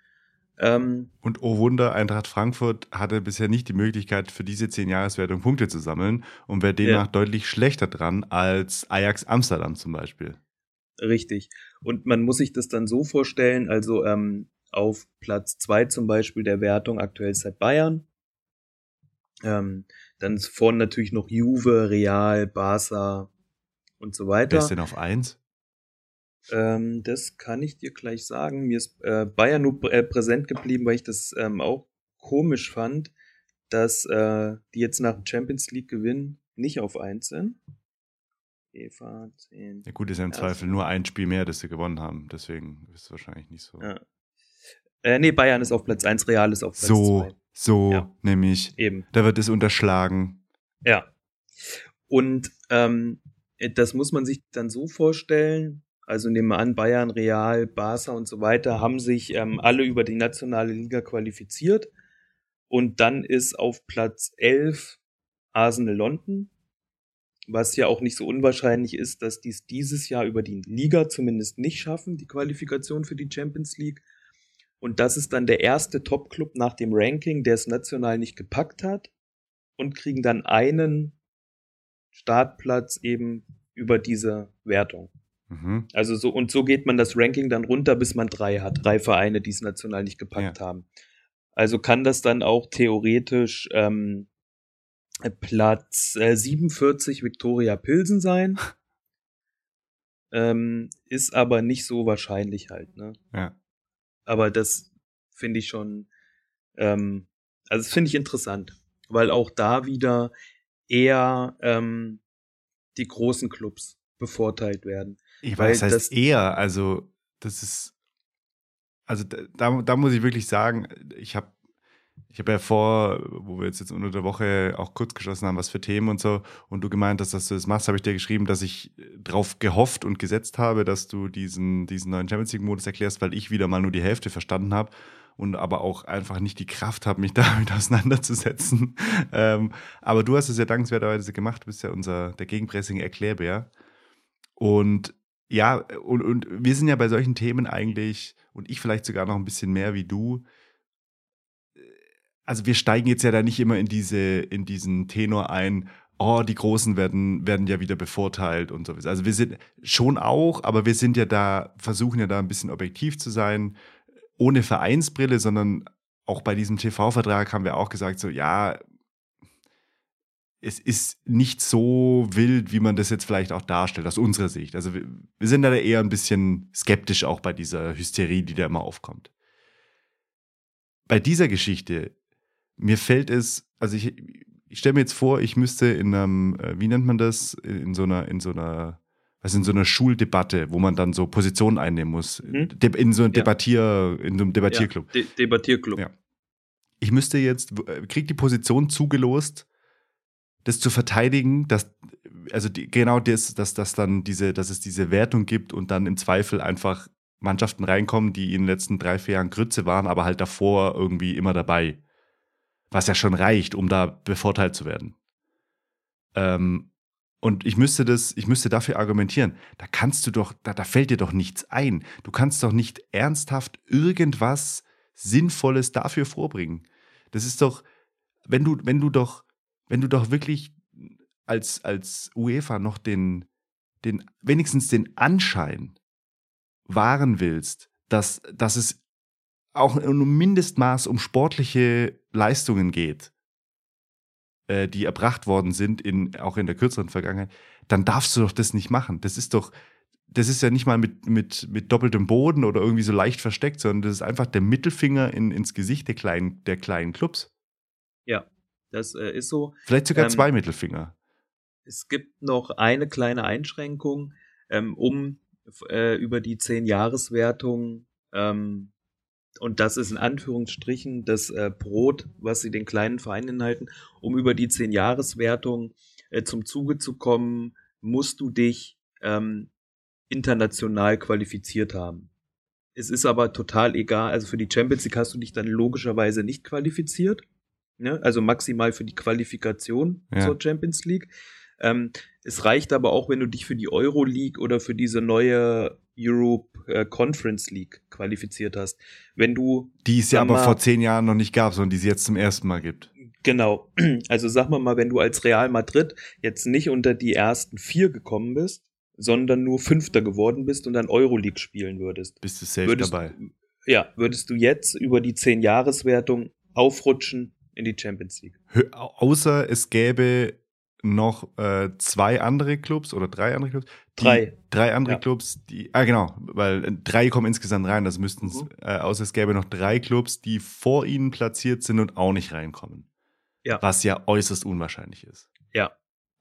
Und oh Wunder, Eintracht Frankfurt hatte bisher nicht die Möglichkeit, für diese 10-Jahres-Wertung Punkte zu sammeln und wäre demnach deutlich schlechter dran als Ajax Amsterdam zum Beispiel. Richtig. Und man muss sich das dann so vorstellen, also auf Platz 2 zum Beispiel der Wertung aktuell ist halt Bayern. Dann ist vorne natürlich noch Juve, Real, Barca und so weiter. Wer ist denn auf 1? Das kann ich dir gleich sagen. Mir ist Bayern nur präsent geblieben, weil ich das auch komisch fand, dass die jetzt nach dem Champions League Gewinn nicht auf 1 sind. UEFA 10. Ja gut, ist ja im Zweifel nur ein Spiel mehr, das sie gewonnen haben. Deswegen ist es wahrscheinlich nicht so. Ja. Nee, Bayern ist auf Platz 1, Real ist auf Platz 2. So, nämlich. Eben. Da wird es unterschlagen. Ja. Und das muss man sich dann so vorstellen, also nehmen wir an, Bayern, Real, Barca und so weiter haben sich alle über die nationale Liga qualifiziert und dann ist auf Platz 11 Arsenal London, was ja auch nicht so unwahrscheinlich ist, dass die es dieses Jahr über die Liga zumindest nicht schaffen, die Qualifikation für die Champions League. Und das ist dann der erste Top-Club nach dem Ranking, der es national nicht gepackt hat und kriegen dann einen Startplatz eben über diese Wertung. Mhm. Also so geht man das Ranking dann runter, bis man 3 hat. 3 Vereine, die es national nicht gepackt haben. Also kann das dann auch theoretisch Platz 47 Viktoria Pilsen sein. Ist aber nicht so wahrscheinlich halt, ne? Ja. Aber das finde ich schon, also das finde ich interessant, weil auch da wieder eher die großen Clubs bevorteilt werden. Ich weiß, das heißt eher, also das ist, also da muss ich wirklich sagen, ich habe ja vor, wo wir jetzt unter der Woche auch kurz geschlossen haben, was für Themen und so, und du gemeint hast, dass du das machst, habe ich dir geschrieben, dass ich drauf gehofft und gesetzt habe, dass du diesen neuen Champions League-Modus erklärst, weil ich wieder mal nur die Hälfte verstanden habe. und aber auch einfach nicht die Kraft habe, mich damit auseinanderzusetzen. Aber du hast es ja dankenswerterweise gemacht, du bist ja der Gegenpressing-Erklärbär. Und ja, und wir sind ja bei solchen Themen eigentlich, und ich vielleicht sogar noch ein bisschen mehr wie du, also wir steigen jetzt ja da nicht immer in diesen Tenor ein, oh, die Großen werden ja wieder bevorteilt und so. Also wir sind schon auch, aber wir sind ja da, versuchen ja da ein bisschen objektiv zu sein, ohne Vereinsbrille, sondern auch bei diesem TV-Vertrag haben wir auch gesagt, so ja, es ist nicht so wild, wie man das jetzt vielleicht auch darstellt, aus unserer Sicht. Also wir sind da eher ein bisschen skeptisch auch bei dieser Hysterie, die da immer aufkommt. Bei dieser Geschichte, mir fällt es, also ich stelle mir jetzt vor, ich müsste in einem, wie nennt man das, in so einer Schuldebatte, wo man dann so Positionen einnehmen muss, in so einem Debattierclub. Debattierclub. Ja. Ich müsste jetzt, krieg die Position zugelost, das zu verteidigen, dass es diese Wertung gibt und dann im Zweifel einfach Mannschaften reinkommen, die in den letzten 3-4 Jahren Grütze waren, aber halt davor irgendwie immer dabei. Was ja schon reicht, um da bevorteilt zu werden. Und ich müsste dafür argumentieren. Da fällt dir doch nichts ein. Du kannst doch nicht ernsthaft irgendwas Sinnvolles dafür vorbringen. Das ist doch, wenn du doch wirklich als UEFA noch wenigstens den Anschein wahren willst, dass es auch im Mindestmaß um sportliche Leistungen geht, die erbracht worden sind, auch in der kürzeren Vergangenheit, dann darfst du doch das nicht machen. Das ist ja nicht mal mit doppeltem Boden oder irgendwie so leicht versteckt, sondern das ist einfach der Mittelfinger ins Gesicht der kleinen Clubs. Ja, das ist so. Vielleicht sogar 2 Mittelfinger. Es gibt noch eine kleine Einschränkung, um über die 10-Jahreswertung, und das ist in Anführungsstrichen das Brot, was sie den kleinen Vereinen halten, um über die 10-Jahreswertung zum Zuge zu kommen, musst du dich international qualifiziert haben. Es ist aber total egal, also für die Champions League hast du dich dann logischerweise nicht qualifiziert, ne? Also maximal für die Qualifikation zur Champions League. Es reicht aber auch, wenn du dich für die Euro League oder für diese neue Europe Conference League qualifiziert hast. Die es ja aber vor 10 Jahren noch nicht gab, sondern die es jetzt zum ersten Mal gibt. Genau. Also sag mal, wenn du als Real Madrid jetzt nicht unter die ersten 4 gekommen bist, sondern nur 5. geworden bist und dann Euroleague spielen würdest. Bist du safe dabei? Ja, würdest du jetzt über die 10-Jahreswertung aufrutschen in die Champions League. Außer es gäbe noch 2 andere Clubs oder 3 andere Clubs. 3. 3 andere Clubs, genau, weil 3 kommen insgesamt rein, das müssten es, außer es gäbe noch 3 Clubs, die vor ihnen platziert sind und auch nicht reinkommen. Ja. Was ja äußerst unwahrscheinlich ist. Ja.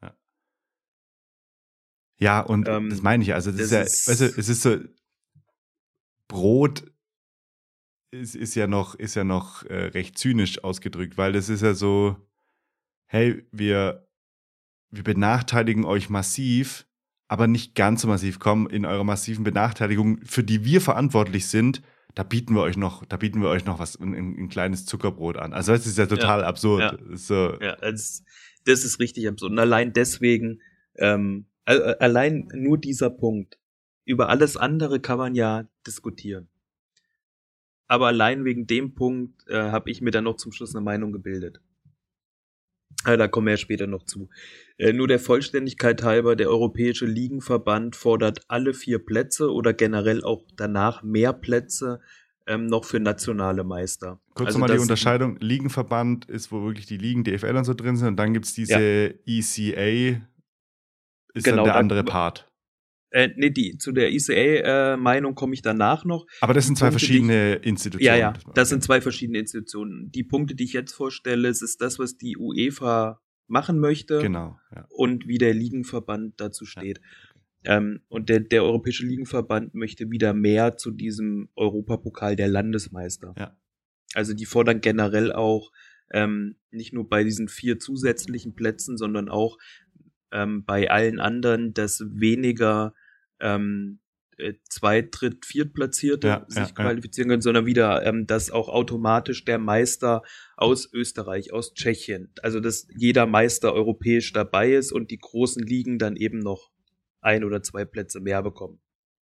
Ja, und das meine ich ja, also das ist ja, weißt du, es ist so, Brot ist ja noch recht zynisch ausgedrückt, weil das ist ja so, hey, wir benachteiligen euch massiv, aber nicht ganz so massiv. Komm, in eurer massiven Benachteiligung, für die wir verantwortlich sind, da bieten wir euch noch was, ein kleines Zuckerbrot an. Also das ist ja total absurd. Ja, so. Das ist richtig absurd. Und allein deswegen, allein nur dieser Punkt. Über alles andere kann man ja diskutieren. Aber allein wegen dem Punkt habe ich mir dann noch zum Schluss eine Meinung gebildet. Da kommen wir ja später noch zu. Nur der Vollständigkeit halber, der Europäische Ligenverband fordert alle 4 Plätze oder generell auch danach mehr Plätze noch für nationale Meister. Kurz also nochmal die Unterscheidung. Ligenverband ist, wo wirklich die Ligen, DFL und so drin sind. Und dann gibt es diese ECA, ist genau, dann der andere Part. Zu der ECA-Meinung komme ich danach noch. Aber das sind 2 verschiedene Institutionen. Ja, das sind 2 verschiedene Institutionen. Die Punkte, die ich jetzt vorstelle, ist das, was die UEFA machen möchte. Genau. Ja. Und wie der Ligenverband dazu steht. Ja. Und der Europäische Ligenverband möchte wieder mehr zu diesem Europapokal der Landesmeister. Ja. Also die fordern generell auch nicht nur bei diesen 4 zusätzlichen Plätzen, sondern auch bei allen anderen, dass weniger Zweit-, Viertplatzierte sich qualifizieren können, sondern wieder, dass auch automatisch der Meister aus Österreich, aus Tschechien, also dass jeder Meister europäisch dabei ist und die großen Ligen dann eben noch 1 oder 2 Plätze mehr bekommen.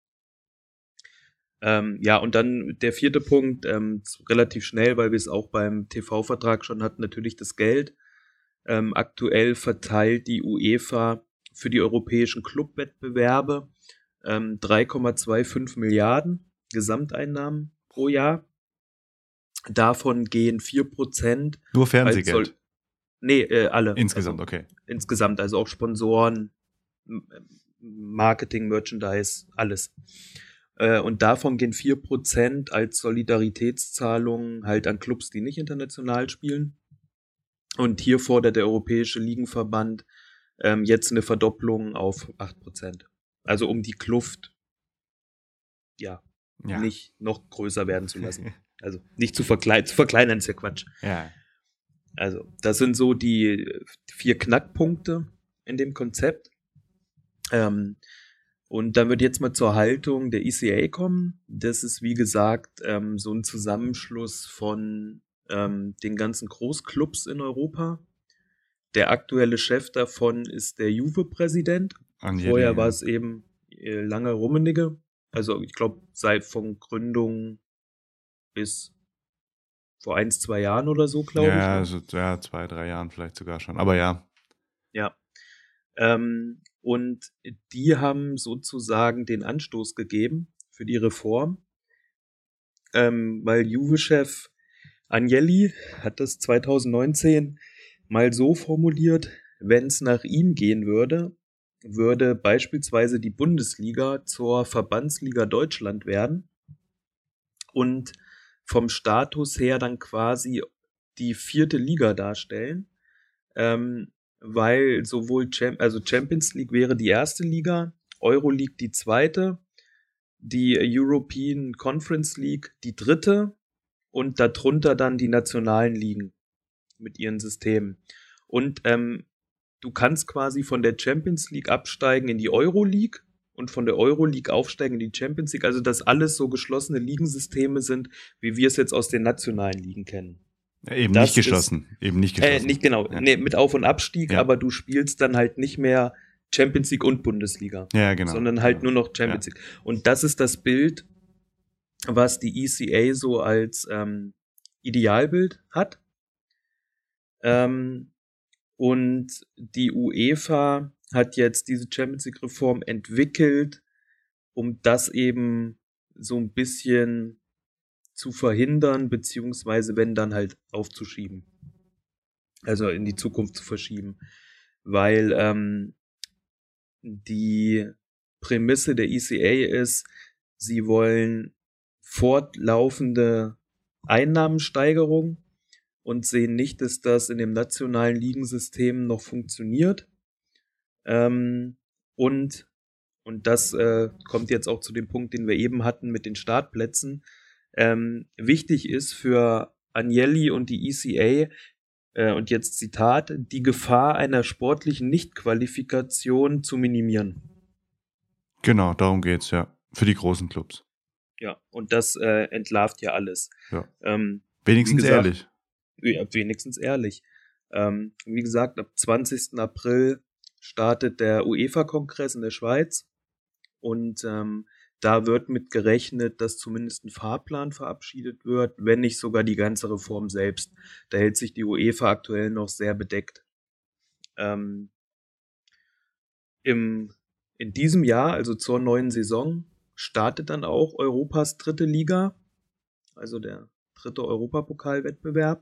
Und dann der 4. Punkt, relativ schnell, weil wir es auch beim TV-Vertrag schon hatten, natürlich das Geld. Aktuell verteilt die UEFA für die europäischen Clubwettbewerbe 3,25 Milliarden Gesamteinnahmen pro Jahr. Davon gehen 4%. Nur Fernsehgeld? Alle. Insgesamt, okay. Insgesamt, also auch Sponsoren, Marketing, Merchandise, alles. Und davon gehen 4% als Solidaritätszahlung halt an Clubs, die nicht international spielen. Und hier fordert der Europäische Ligenverband jetzt eine Verdopplung auf 8%. Also um die Kluft nicht noch größer werden zu lassen. Also nicht zu verkleinern ist ja Quatsch. Ja. Also das sind so die 4 Knackpunkte in dem Konzept. Und dann wird jetzt mal zur Haltung der ECA kommen. Das ist, wie gesagt, so ein Zusammenschluss von den ganzen Großclubs in Europa. Der aktuelle Chef davon ist der Juve-Präsident. Vorher war es eben lange Rummenigge. Also ich glaube, seit von Gründung bis vor 1-2 Jahren oder so, glaube ich. Ja, also 2-3 Jahren vielleicht sogar schon. Aber ja. Ja. Und die haben sozusagen den Anstoß gegeben für die Reform, weil Juve-Chef Agnelli hat das 2019 mal so formuliert, wenn es nach ihm gehen würde, würde beispielsweise die Bundesliga zur Verbandsliga Deutschland werden und vom Status her dann quasi die 4. Liga darstellen, weil sowohl Champions League wäre die 1. Liga, Euroleague die 2., die European Conference League die 3. und darunter dann die nationalen Ligen mit ihren Systemen. Und du kannst quasi von der Champions League absteigen in die Euroleague und von der Euroleague aufsteigen in die Champions League, also dass alles so geschlossene Ligensysteme sind, wie wir es jetzt aus den nationalen Ligen kennen. Ja, eben nicht geschlossen. Nicht genau, ja. Nee, mit Auf- und Abstieg, Ja. aber du spielst dann halt nicht mehr Champions League und Bundesliga, Ja, genau. sondern halt nur noch Champions League. Und das ist das Bild, was die ECA so als Idealbild hat. Und die UEFA hat jetzt diese Champions League Reform entwickelt, um das eben so ein bisschen zu verhindern, beziehungsweise wenn dann halt aufzuschieben. Also in die Zukunft zu verschieben. Weil die Prämisse der ECA ist, sie wollen fortlaufende Einnahmensteigerung und sehen nicht, dass das in dem nationalen Ligensystem noch funktioniert. Und das kommt jetzt auch zu dem Punkt, den wir eben hatten mit den Startplätzen. Wichtig ist für Agnelli und die ECA, und jetzt Zitat, die Gefahr einer sportlichen Nichtqualifikation zu minimieren. Genau, darum geht's, ja. Für die großen Clubs. Ja, und das entlarvt ja alles. Ja. Wenigstens gesagt, ehrlich. Ja, wenigstens ehrlich. Wie gesagt, ab 20. April startet der UEFA-Kongress in der Schweiz und da wird mit gerechnet, dass zumindest ein Fahrplan verabschiedet wird, wenn nicht sogar die ganze Reform selbst. Da hält sich die UEFA aktuell noch sehr bedeckt. In diesem Jahr, also zur neuen Saison, startet dann auch Europas 3. Liga, also der 3. Europapokalwettbewerb.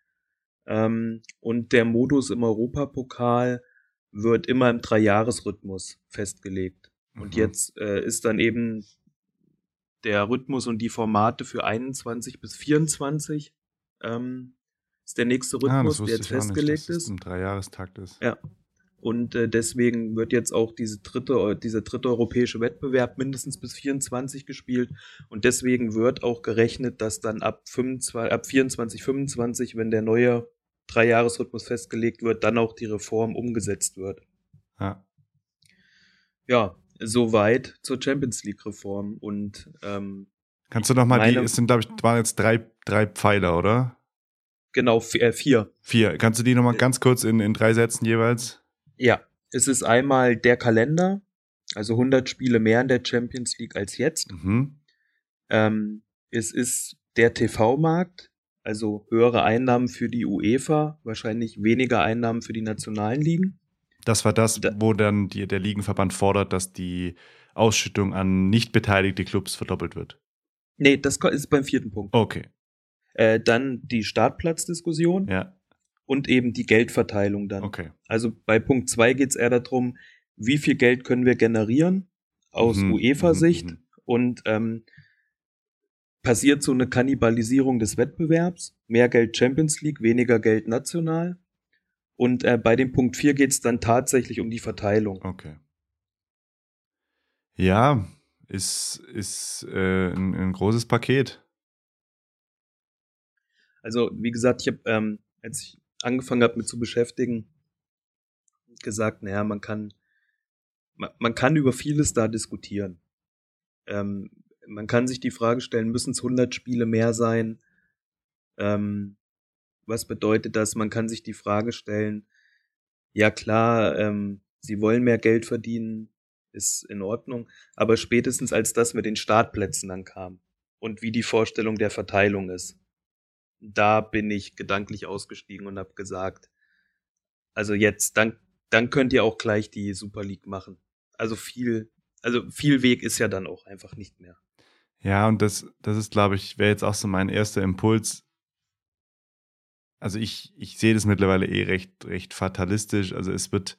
Und der Modus im Europapokal wird immer im 3-Jahres-Rhythmus festgelegt. Und jetzt ist dann eben der Rhythmus und die Formate für 21 bis 24 ist der nächste Rhythmus, der jetzt festgelegt ist. Dass es ein 3-Jahrestakt ist. Ja. Und deswegen wird jetzt auch dieser dritte europäische Wettbewerb mindestens bis 24 gespielt. Und deswegen wird auch gerechnet, dass dann ab 24, 25, wenn der neue 3-Jahres-Rhythmus festgelegt wird, dann auch die Reform umgesetzt wird. Ja. Ja, Soweit zur Champions League-Reform. Und Kannst du nochmal, meine- es sind, glaube ich, waren jetzt drei Pfeiler, oder? genau 4. 4. Kannst du die nochmal ganz kurz in 3 Sätzen jeweils? Ja, es ist einmal der Kalender, also 100 Spiele mehr in der Champions League als jetzt. Mhm. Es ist der TV-Markt, also höhere Einnahmen für die UEFA, wahrscheinlich weniger Einnahmen für die nationalen Ligen. Das war das, wo dann der Ligenverband fordert, dass die Ausschüttung an nicht beteiligte Clubs verdoppelt wird. Nee, das ist beim 4. Punkt. Okay, Dann die Startplatzdiskussion ja, und eben die Geldverteilung dann. okay. Also bei Punkt 2 geht es eher darum, wie viel Geld können wir generieren aus Mhm, UEFA-Sicht mhm. und passiert so eine Kannibalisierung des Wettbewerbs, mehr Geld Champions League, weniger Geld national. Und bei dem Punkt 4 geht es dann tatsächlich um die Verteilung. Okay. Ja, ist ein großes Paket. Also wie gesagt, ich habe, als ich angefangen habe, mit zu beschäftigen, gesagt, naja, man kann über vieles da diskutieren. Man kann sich die Frage stellen, müssen es 100 Spiele mehr sein? Was bedeutet das? Man kann sich die Frage stellen, ja klar, sie wollen mehr Geld verdienen, ist in Ordnung, aber spätestens als das mit den Startplätzen dann kam und wie die Vorstellung der Verteilung ist, da bin ich gedanklich ausgestiegen und habe gesagt, also jetzt, dann könnt ihr auch gleich die Super League machen. Also viel Weg ist ja dann auch einfach nicht mehr. Ja, und das ist, glaube ich, wäre jetzt auch so mein erster Impuls. Also ich sehe das mittlerweile recht fatalistisch. Also es wird,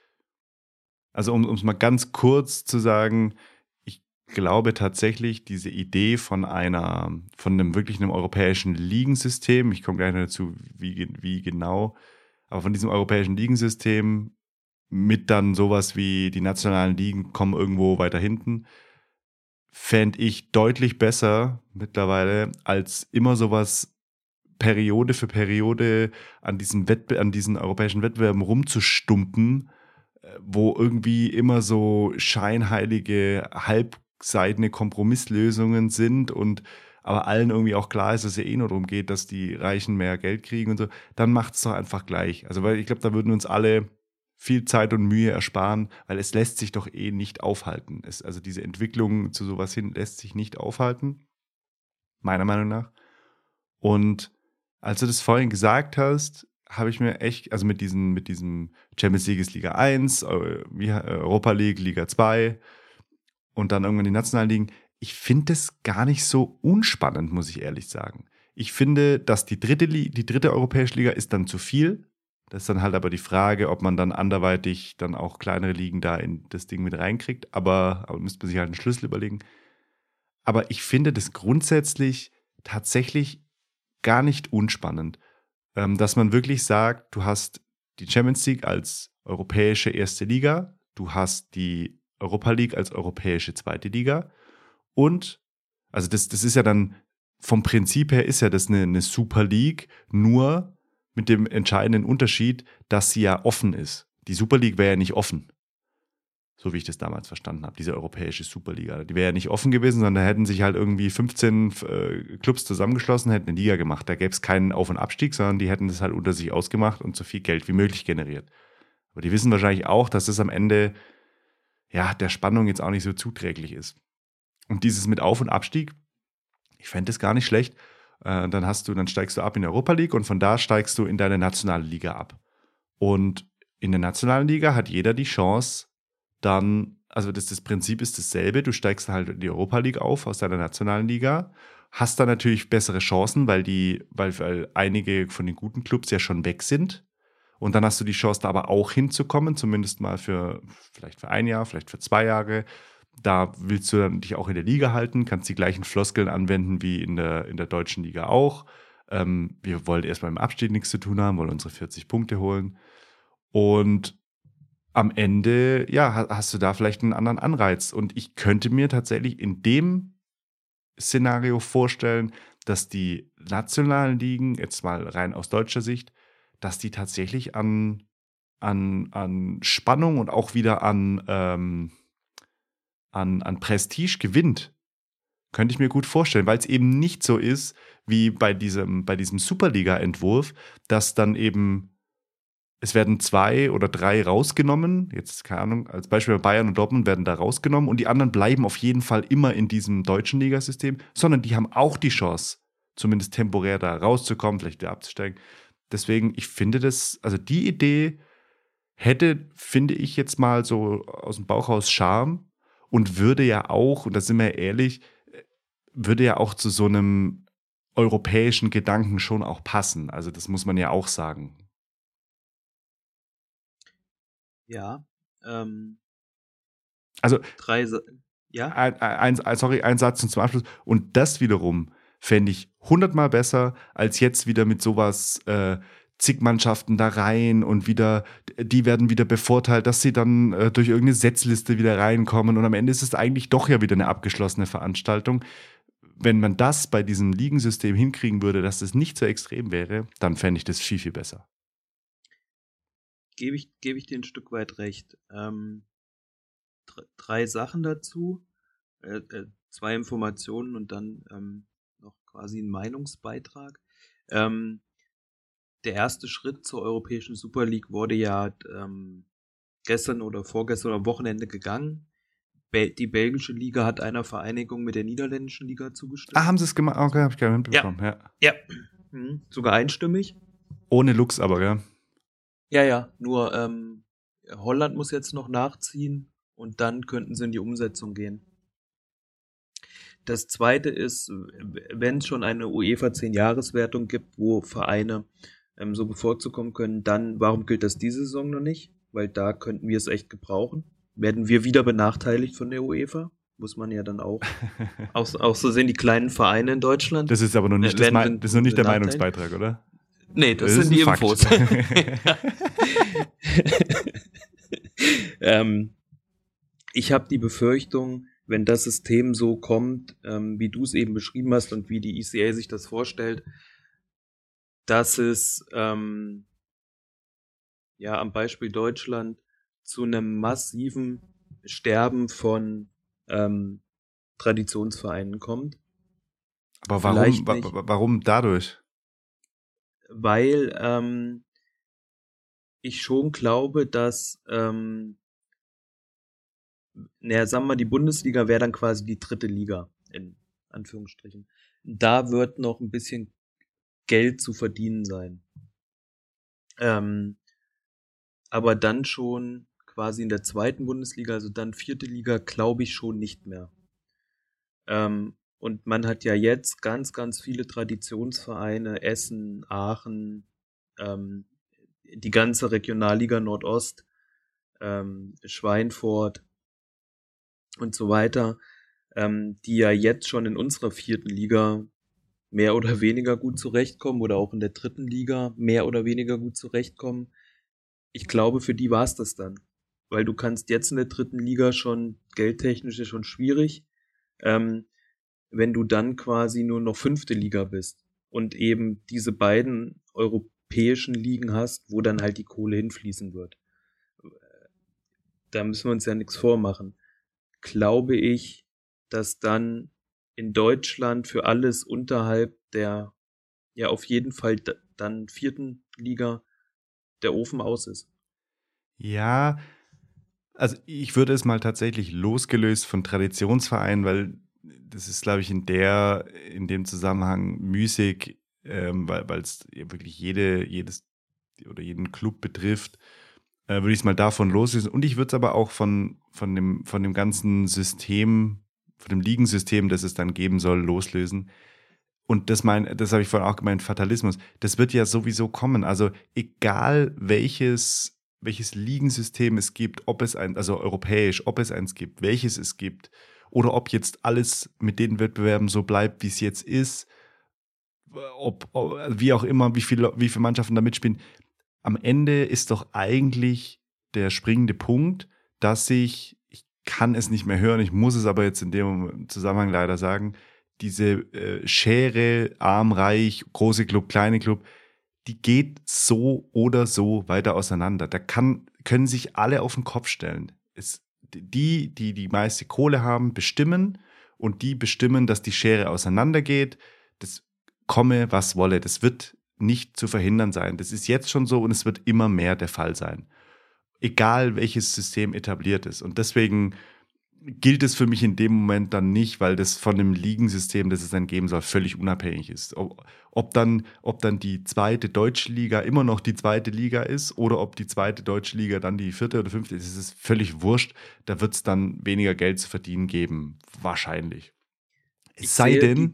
also um es mal ganz kurz zu sagen, ich glaube tatsächlich, diese Idee von einem wirklich einem europäischen Ligensystem, ich komme gleich noch dazu, wie genau, aber von diesem europäischen Ligensystem mit dann sowas wie die nationalen Ligen kommen irgendwo weiter hinten, fände ich deutlich besser mittlerweile, als immer sowas Periode für Periode an diesen europäischen Wettbewerben rumzustumpen, wo irgendwie immer so scheinheilige, halbseitene Kompromisslösungen sind und aber allen irgendwie auch klar ist, dass es ja eh nur darum geht, dass die Reichen mehr Geld kriegen und so, dann macht es doch einfach gleich. Also weil ich glaube, da würden uns alle viel Zeit und Mühe ersparen, weil es lässt sich doch eh nicht aufhalten. Also diese Entwicklung zu sowas hin lässt sich nicht aufhalten, meiner Meinung nach. Und als du das vorhin gesagt habe ich mir echt, also mit diesem Champions League ist Liga 1, Europa League, Liga 2 und dann irgendwann die nationalen Ligen, ich finde das gar nicht so unspannend, muss ich ehrlich sagen. Ich finde, dass die dritte europäische Liga ist dann zu viel. Das ist dann halt aber die Frage, ob man dann anderweitig dann auch kleinere Ligen da in das Ding mit reinkriegt. Aber müsste man sich halt einen Schlüssel überlegen. Aber ich finde das grundsätzlich tatsächlich gar nicht unspannend, dass man wirklich sagt, du hast die Champions League als europäische erste Liga, du hast die Europa League als europäische zweite Liga und, also das ist ja dann, vom Prinzip her ist ja das eine Super League, nur mit dem entscheidenden Unterschied, dass sie ja offen ist. Die Super League wäre ja nicht offen. So wie ich das damals verstanden habe, diese europäische Superliga. Die wäre ja nicht offen gewesen, sondern da hätten sich halt irgendwie 15 Clubs zusammengeschlossen, hätten eine Liga gemacht. Da gäbe es keinen Auf- und Abstieg, sondern die hätten das halt unter sich ausgemacht und so viel Geld wie möglich generiert. Aber die wissen wahrscheinlich auch, dass das am Ende ja der Spannung jetzt auch nicht so zuträglich ist. Und dieses mit Auf- und Abstieg, ich fände das gar nicht schlecht. Dann steigst du ab in der Europa League und von da steigst du in deine nationale Liga ab. Und in der nationalen Liga hat jeder die Chance, dann, also das Prinzip ist dasselbe, du steigst halt in die Europa League auf aus deiner nationalen Liga, hast dann natürlich bessere Chancen, weil einige von den guten Clubs ja schon weg sind. Und dann hast du die Chance, da aber auch hinzukommen, zumindest mal vielleicht für ein Jahr, vielleicht für 2 Jahre. Da willst du dann dich auch in der Liga halten, kannst die gleichen Floskeln anwenden wie in der deutschen Liga auch. Wir wollen erstmal im Abstieg nichts zu tun haben, wollen unsere 40 Punkte holen. Und am Ende, ja, hast du da vielleicht einen anderen Anreiz. Und ich könnte mir tatsächlich in dem Szenario vorstellen, dass die nationalen Ligen, jetzt mal rein aus deutscher Sicht, dass die tatsächlich an Spannung und auch wieder an an Prestige gewinnt. Könnte ich mir gut vorstellen, weil es eben nicht so ist wie bei diesem Superliga-Entwurf, dass dann eben, es werden 2 oder 3 rausgenommen, jetzt keine Ahnung, als Beispiel Bayern und Dortmund werden da rausgenommen und die anderen bleiben auf jeden Fall immer in diesem deutschen Ligasystem, sondern die haben auch die Chance, zumindest temporär da rauszukommen, vielleicht wieder abzusteigen. Deswegen, ich finde also die Idee hätte, finde ich jetzt mal so aus dem Bauch raus Charme und würde ja auch, und da sind wir ehrlich, würde ja auch zu so einem europäischen Gedanken schon auch passen. Also das muss man ja auch sagen. Ja. Also ja. Ein Satz zum Abschluss. Und das wiederum fände ich 100-mal besser, als jetzt wieder mit sowas zig Mannschaften da rein und wieder, die werden wieder bevorteilt, dass sie dann durch irgendeine Setzliste wieder reinkommen und am Ende ist es eigentlich doch ja wieder eine abgeschlossene Veranstaltung. Wenn man das bei diesem Ligensystem hinkriegen würde, dass das nicht so extrem wäre, dann fände ich das viel, viel besser. Gebe ich dir ein Stück weit recht. 3 Sachen dazu, 2 Informationen und dann noch quasi ein Meinungsbeitrag. Der erste Schritt zur Europäischen Super League wurde ja gestern oder vorgestern am Wochenende gegangen. Die belgische Liga hat einer Vereinigung mit der niederländischen Liga zugestimmt. Haben sie es gemacht? Okay, habe ich gar nicht mitbekommen. Ja. Sogar einstimmig. Ohne Lux aber, gell? Ja. Nur Holland muss jetzt noch nachziehen und dann könnten sie in die Umsetzung gehen. Das zweite ist, wenn es schon eine UEFA 10-Jahres-Wertung gibt, wo Vereine so bevorzugen können, dann warum gilt das diese Saison noch nicht? Weil da könnten wir es echt gebrauchen. Werden wir wieder benachteiligt von der UEFA? Muss man ja dann auch so sehen, die kleinen Vereine in Deutschland. Das ist aber noch nicht, das ist noch nicht der Meinungsbeitrag, oder? Nee, das sind die Infos. Ich habe die Befürchtung, wenn das System so kommt, wie du es eben beschrieben hast und wie die ECA sich das vorstellt, dass es am Beispiel Deutschland zu einem massiven Sterben von Traditionsvereinen kommt. Aber warum dadurch? Weil ich schon glaube, dass sagen wir mal, die Bundesliga wäre dann quasi die 3. Liga, in Anführungsstrichen. Da wird noch ein bisschen Geld zu verdienen sein. Aber dann schon quasi in der 2. Bundesliga, also dann 4. Liga, glaube ich schon nicht mehr. Und man hat ja jetzt ganz, ganz viele Traditionsvereine, Essen, Aachen, die ganze Regionalliga Nordost, Schweinfurt und so weiter, die ja jetzt schon in unserer 4. Liga mehr oder weniger gut zurechtkommen oder auch in der 3. Liga mehr oder weniger gut zurechtkommen. Ich glaube, für die war es das dann. Weil du kannst jetzt in der 3. Liga schon, geldtechnisch ist schon schwierig, wenn du dann quasi nur noch 5. Liga bist und eben diese beiden europäischen Ligen hast, wo dann halt die Kohle hinfließen wird. Da müssen wir uns ja nichts vormachen. Glaube ich, dass dann in Deutschland für alles unterhalb der, ja auf jeden Fall dann 4. Liga der Ofen aus ist. Ja, also ich würde es mal tatsächlich losgelöst von Traditionsvereinen, weil das ist, glaube ich, in dem Zusammenhang müßig, weil es wirklich jeden Club betrifft, würde ich es mal davon loslösen. Und ich würde es aber auch von dem ganzen System, von dem Ligensystem, das es dann geben soll, loslösen. Und das habe ich vorhin auch gemeint, Fatalismus. Das wird ja sowieso kommen. Also egal welches Ligensystem es gibt, also europäisch, ob es eins gibt, welches es gibt, oder ob jetzt alles mit den Wettbewerben so bleibt, wie es jetzt ist, wie auch immer, wie viele Mannschaften da mitspielen. Am Ende ist doch eigentlich der springende Punkt, dass ich kann es nicht mehr hören, ich muss es aber jetzt in dem Zusammenhang leider sagen, diese Schere, arm, reich, große Club, kleine Club, die geht so oder so weiter auseinander. Da können sich alle auf den Kopf stellen. die meiste Kohle haben, bestimmen und die bestimmen, dass die Schere auseinandergeht. Das komme, was wolle. Das wird nicht zu verhindern sein. Das ist jetzt schon so und es wird immer mehr der Fall sein. Egal, welches System etabliert ist. Und deswegen gilt es für mich in dem Moment dann nicht, weil das von dem Ligensystem, das es dann geben soll, völlig unabhängig ist. Ob dann die zweite deutsche Liga immer noch die zweite Liga ist oder ob die zweite deutsche Liga dann die vierte oder fünfte ist, ist völlig wurscht. Da wird es dann weniger Geld zu verdienen geben, wahrscheinlich. Es sei denn,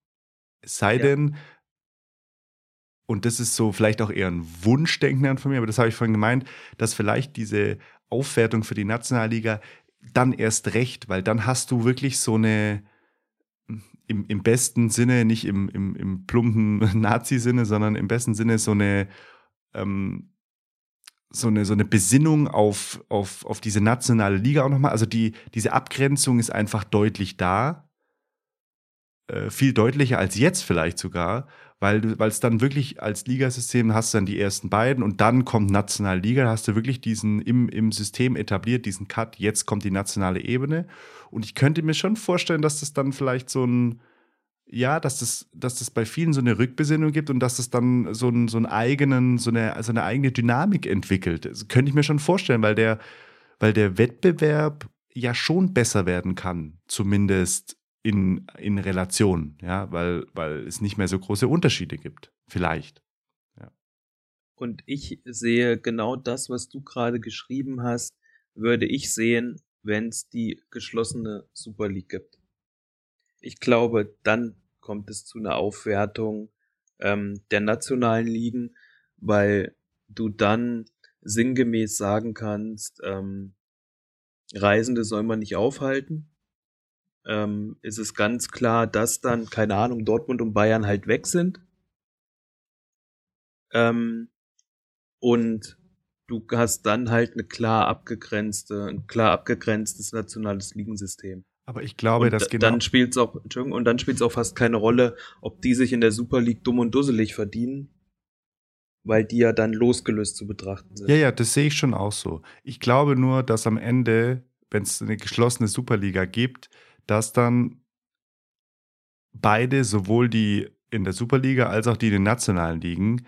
und das ist so vielleicht auch eher ein Wunschdenken von mir, aber das habe ich vorhin gemeint, dass vielleicht diese Aufwertung für die Nationalliga dann erst recht, weil dann hast du wirklich so eine, im besten Sinne, nicht im plumpen Nazi-Sinne, sondern im besten Sinne so eine Besinnung auf diese nationale Liga auch nochmal. Also diese Abgrenzung ist einfach deutlich da, viel deutlicher als jetzt vielleicht sogar, weil es dann wirklich als Ligasystem hast du dann die ersten beiden und dann kommt nationale Liga, da hast du wirklich diesen im System etabliert, diesen Cut, jetzt kommt die nationale Ebene und ich könnte mir schon vorstellen, dass das dann vielleicht dass das bei vielen so eine Rückbesinnung gibt und dass das dann so eine eigene Dynamik entwickelt. Das könnte ich mir schon vorstellen, weil der Wettbewerb ja schon besser werden kann, zumindest in Relation, ja, weil es nicht mehr so große Unterschiede gibt, vielleicht. Ja. Und ich sehe genau das, was du gerade geschrieben hast, würde ich sehen, wenn es die geschlossene Super League gibt. Ich glaube, dann kommt es zu einer Aufwertung der nationalen Ligen, weil du dann sinngemäß sagen kannst, Reisende soll man nicht aufhalten. Ist es ganz klar, dass dann, keine Ahnung, Dortmund und Bayern halt weg sind. Und du hast dann halt ein klar abgegrenztes nationales Ligensystem. Aber ich glaube, dass dann spielt es auch fast keine Rolle, ob die sich in der Super League dumm und dusselig verdienen, weil die ja dann losgelöst zu betrachten sind. Ja, das sehe ich schon auch so. Ich glaube nur, dass am Ende, wenn es eine geschlossene Superliga gibt, dass dann beide, sowohl die in der Superliga als auch die in den nationalen Ligen,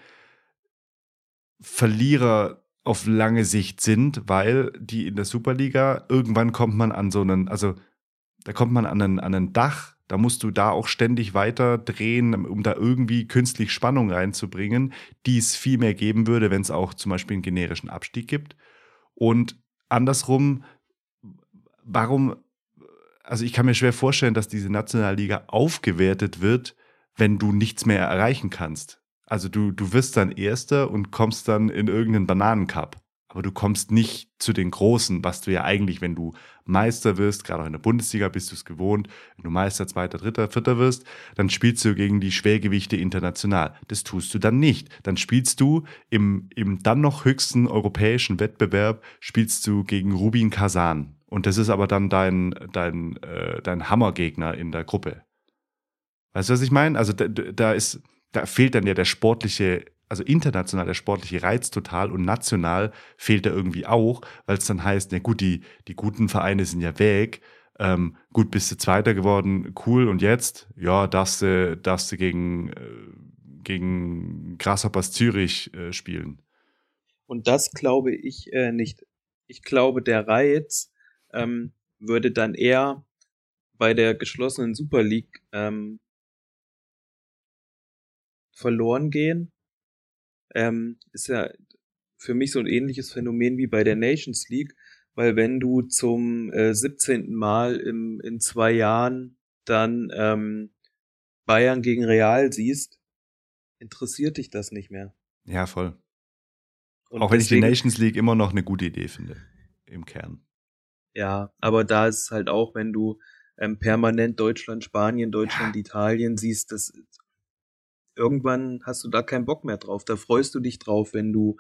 Verlierer auf lange Sicht sind, weil die in der Superliga, irgendwann kommt man an da kommt man an ein Dach, da musst du da auch ständig weiter drehen, um da irgendwie künstlich Spannung reinzubringen, die es viel mehr geben würde, wenn es auch zum Beispiel einen generischen Abstieg gibt. Und andersrum, also ich kann mir schwer vorstellen, dass diese Nationalliga aufgewertet wird, wenn du nichts mehr erreichen kannst. Also du wirst dann Erster und kommst dann in irgendeinen Bananencup. Aber du kommst nicht zu den Großen, was du ja eigentlich, wenn du Meister wirst, gerade auch in der Bundesliga bist du es gewohnt, wenn du Meister, Zweiter, Dritter, Vierter wirst, dann spielst du gegen die Schwergewichte international. Das tust du dann nicht. Dann spielst du im dann noch höchsten europäischen Wettbewerb, spielst du gegen Rubin Kazan. Und das ist aber dann dein Hammergegner in der Gruppe. Weißt du, was ich meine? Also da fehlt dann ja der sportliche, also international der sportliche Reiz total und national fehlt er irgendwie auch, weil es dann heißt, na gut, die guten Vereine sind ja weg, gut, bist du Zweiter geworden, cool, und jetzt, ja, darfst du gegen Grasshoppers Zürich spielen. Und das glaube ich nicht. Ich glaube, der Reiz würde dann eher bei der geschlossenen Super League verloren gehen. Ist ja für mich so ein ähnliches Phänomen wie bei der Nations League, weil wenn du zum 17. Mal in 2 Jahren dann Bayern gegen Real siehst, interessiert dich das nicht mehr. Ja, voll. Und auch wenn ich die Nations League immer noch eine gute Idee finde, im Kern. Ja, aber da ist es halt auch, wenn du permanent Deutschland, Spanien, Deutschland, Italien siehst, das irgendwann hast du da keinen Bock mehr drauf. Da freust du dich drauf, wenn du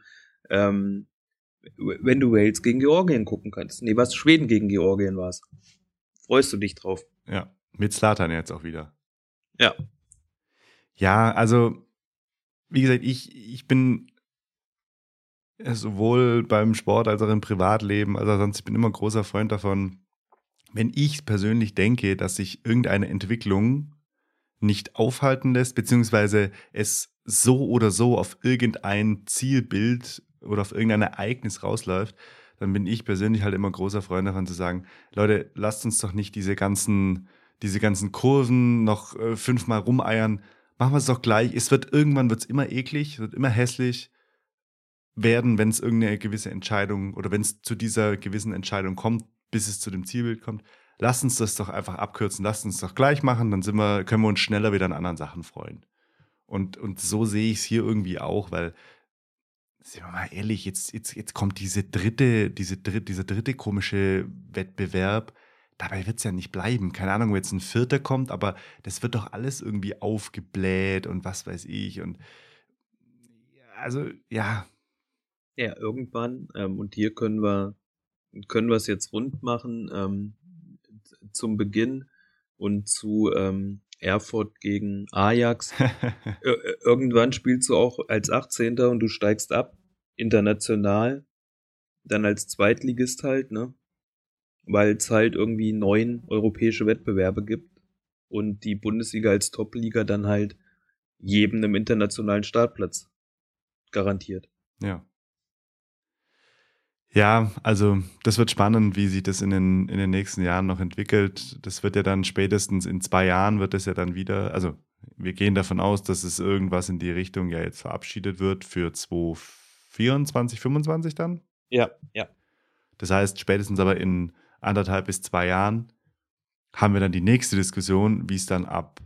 Wales gegen Georgien gucken kannst. Nee, was Schweden gegen Georgien war's. Freust du dich drauf. Ja, mit Zlatan jetzt auch wieder. Ja. Ja, also, wie gesagt, ich bin sowohl beim Sport als auch im Privatleben, also sonst, ich bin immer ein großer Freund davon, wenn ich persönlich denke, dass sich irgendeine Entwicklung nicht aufhalten lässt, beziehungsweise es so oder so auf irgendein Zielbild oder auf irgendein Ereignis rausläuft, dann bin ich persönlich halt immer großer Freund davon zu sagen, Leute, lasst uns doch nicht diese ganzen Kurven noch 5-mal rumeiern, machen wir es doch gleich. Irgendwann wird es immer eklig, es wird immer hässlich werden, wenn es irgendeine gewisse Entscheidung oder wenn es zu dieser gewissen Entscheidung kommt, bis es zu dem Zielbild kommt. Lasst uns das doch einfach abkürzen, lasst uns doch gleich machen, dann können wir uns schneller wieder an anderen Sachen freuen. Und so sehe ich es hier irgendwie auch, weil, sind wir mal ehrlich, jetzt kommt dieser dritte komische Wettbewerb. Dabei wird es ja nicht bleiben. Keine Ahnung, wo jetzt ein 4. kommt, aber das wird doch alles irgendwie aufgebläht und was weiß ich. Und also, ja. Ja, irgendwann, und hier können wir es jetzt rund machen, zum Beginn und zu Erfurt gegen Ajax. Irgendwann spielst du auch als 18. und du steigst ab, international, dann als Zweitligist halt, ne? Weil es halt irgendwie 9 europäische Wettbewerbe gibt und die Bundesliga als Top-Liga dann halt jedem einen internationalen Startplatz garantiert. Ja. Ja, also das wird spannend, wie sich das in den nächsten Jahren noch entwickelt. Das wird ja dann spätestens in 2 Jahren wird es ja dann wieder, also wir gehen davon aus, dass es irgendwas in die Richtung ja jetzt verabschiedet wird für 2024, 2025 dann. Ja, ja. Das heißt, spätestens aber in 1,5 bis 2 Jahren haben wir dann die nächste Diskussion, wie es dann ab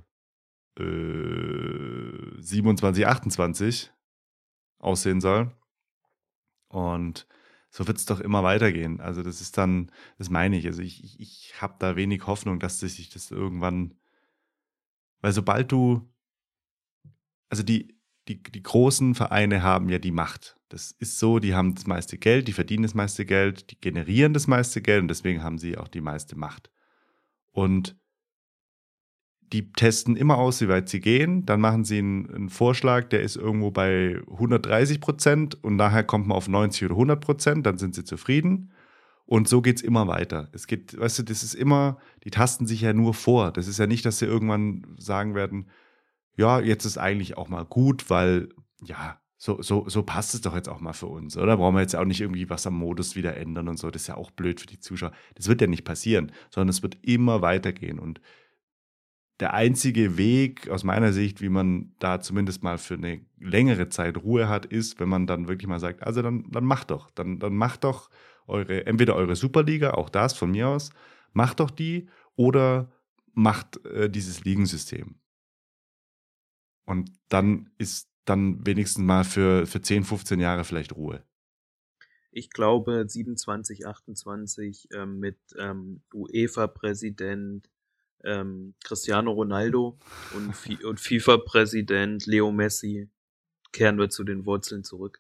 27, 28 aussehen soll. Und so wird es doch immer weitergehen. Also das ist dann, das meine ich. Also ich habe da wenig Hoffnung, dass sich das irgendwann, weil sobald also die großen Vereine haben ja die Macht. Das ist so, die haben das meiste Geld, die verdienen das meiste Geld, die generieren das meiste Geld und deswegen haben sie auch die meiste Macht. Und die testen immer aus, wie weit sie gehen. Dann machen sie einen Vorschlag, der ist irgendwo bei 130% und nachher kommt man auf 90 oder 100%, dann sind sie zufrieden. Und so geht es immer weiter. Es geht, weißt du, das ist immer, die tasten sich ja nur vor. Das ist ja nicht, dass sie irgendwann sagen werden, ja, jetzt ist eigentlich auch mal gut, weil, ja, so passt es doch jetzt auch mal für uns, oder? Brauchen wir jetzt auch nicht irgendwie was am Modus wieder ändern und so. Das ist ja auch blöd für die Zuschauer. Das wird ja nicht passieren, sondern es wird immer weitergehen. Und der einzige Weg aus meiner Sicht, wie man da zumindest mal für eine längere Zeit Ruhe hat, ist, wenn man dann wirklich mal sagt, also dann macht doch. Dann macht doch entweder eure Superliga, auch das von mir aus, macht doch die oder macht dieses Ligensystem. Und dann ist dann wenigstens mal für 10, 15 Jahre vielleicht Ruhe. Ich glaube 27, 28 mit UEFA-Präsident Cristiano Ronaldo und FIFA-Präsident Leo Messi kehren wir zu den Wurzeln zurück.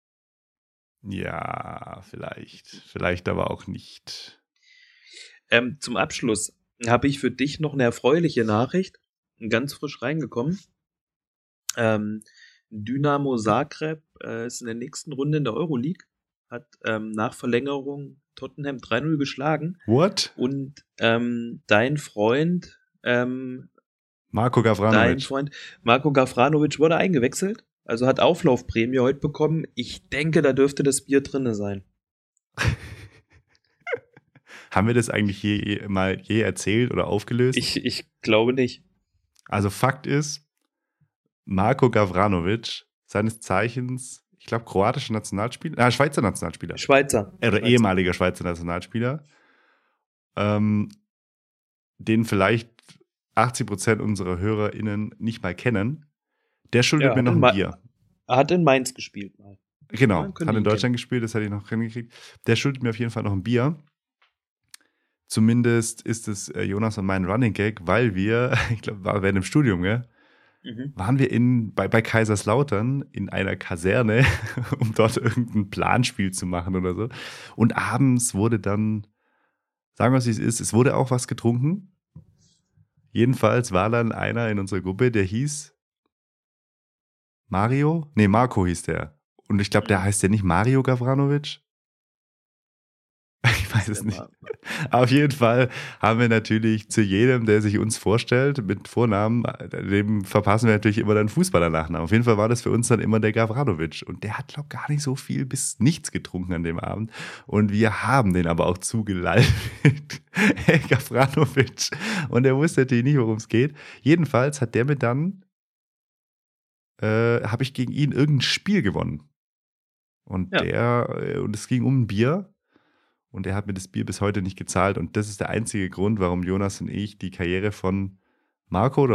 Ja, vielleicht aber auch nicht. Zum Abschluss habe ich für dich noch eine erfreuliche Nachricht, ganz frisch reingekommen. Dynamo Zagreb ist in der nächsten Runde in der Euroleague, hat nach Verlängerung Tottenham 3-0 geschlagen. What? Und dein Freund Marko Gavranovic wurde eingewechselt, also hat Auflaufprämie heute bekommen. Ich denke, da dürfte das Bier drin sein. Haben wir das eigentlich je erzählt oder aufgelöst? Ich glaube nicht. Also Fakt ist, Marko Gavranovic, seines Zeichens, ich glaube, kroatischer Nationalspieler, Schweizer Nationalspieler. Schweizer. Ehemaliger Schweizer Nationalspieler, den vielleicht 80% unserer HörerInnen nicht mal kennen, der schuldet mir noch ein Bier. Er hat in Mainz gespielt mal. Genau, hat in Deutschland gespielt, das hätte ich noch hingekriegt. Der schuldet mir auf jeden Fall noch ein Bier. Zumindest ist es Jonas und mein Running Gag, weil wir, ich glaube, wir waren im Studium, gell? Waren wir bei Kaiserslautern in einer Kaserne, um dort irgendein Planspiel zu machen oder so. Und abends wurde dann, sagen wir es wie es wurde auch was getrunken. Jedenfalls war dann einer in unserer Gruppe, der hieß Marco hieß der. Und ich glaube, der heißt ja nicht Mario Gavranovic. Ich weiß es nicht. Auf jeden Fall haben wir natürlich zu jedem, der sich uns vorstellt, mit Vornamen, dem verpassen wir natürlich immer dann Fußballer-Nachnamen. Auf jeden Fall war das für uns dann immer der Gavranovic. Und der hat, glaube ich, gar nicht so viel bis nichts getrunken an dem Abend. Und wir haben den aber auch zugelallt. Hey, Gavranovic. Und er wusste natürlich nicht, worum es geht. Jedenfalls hat der mir dann, habe ich gegen ihn irgendein Spiel gewonnen. Und und es ging um ein Bier. Und er hat mir das Bier bis heute nicht gezahlt. Und das ist der einzige Grund, warum Jonas und ich die Karriere von Mario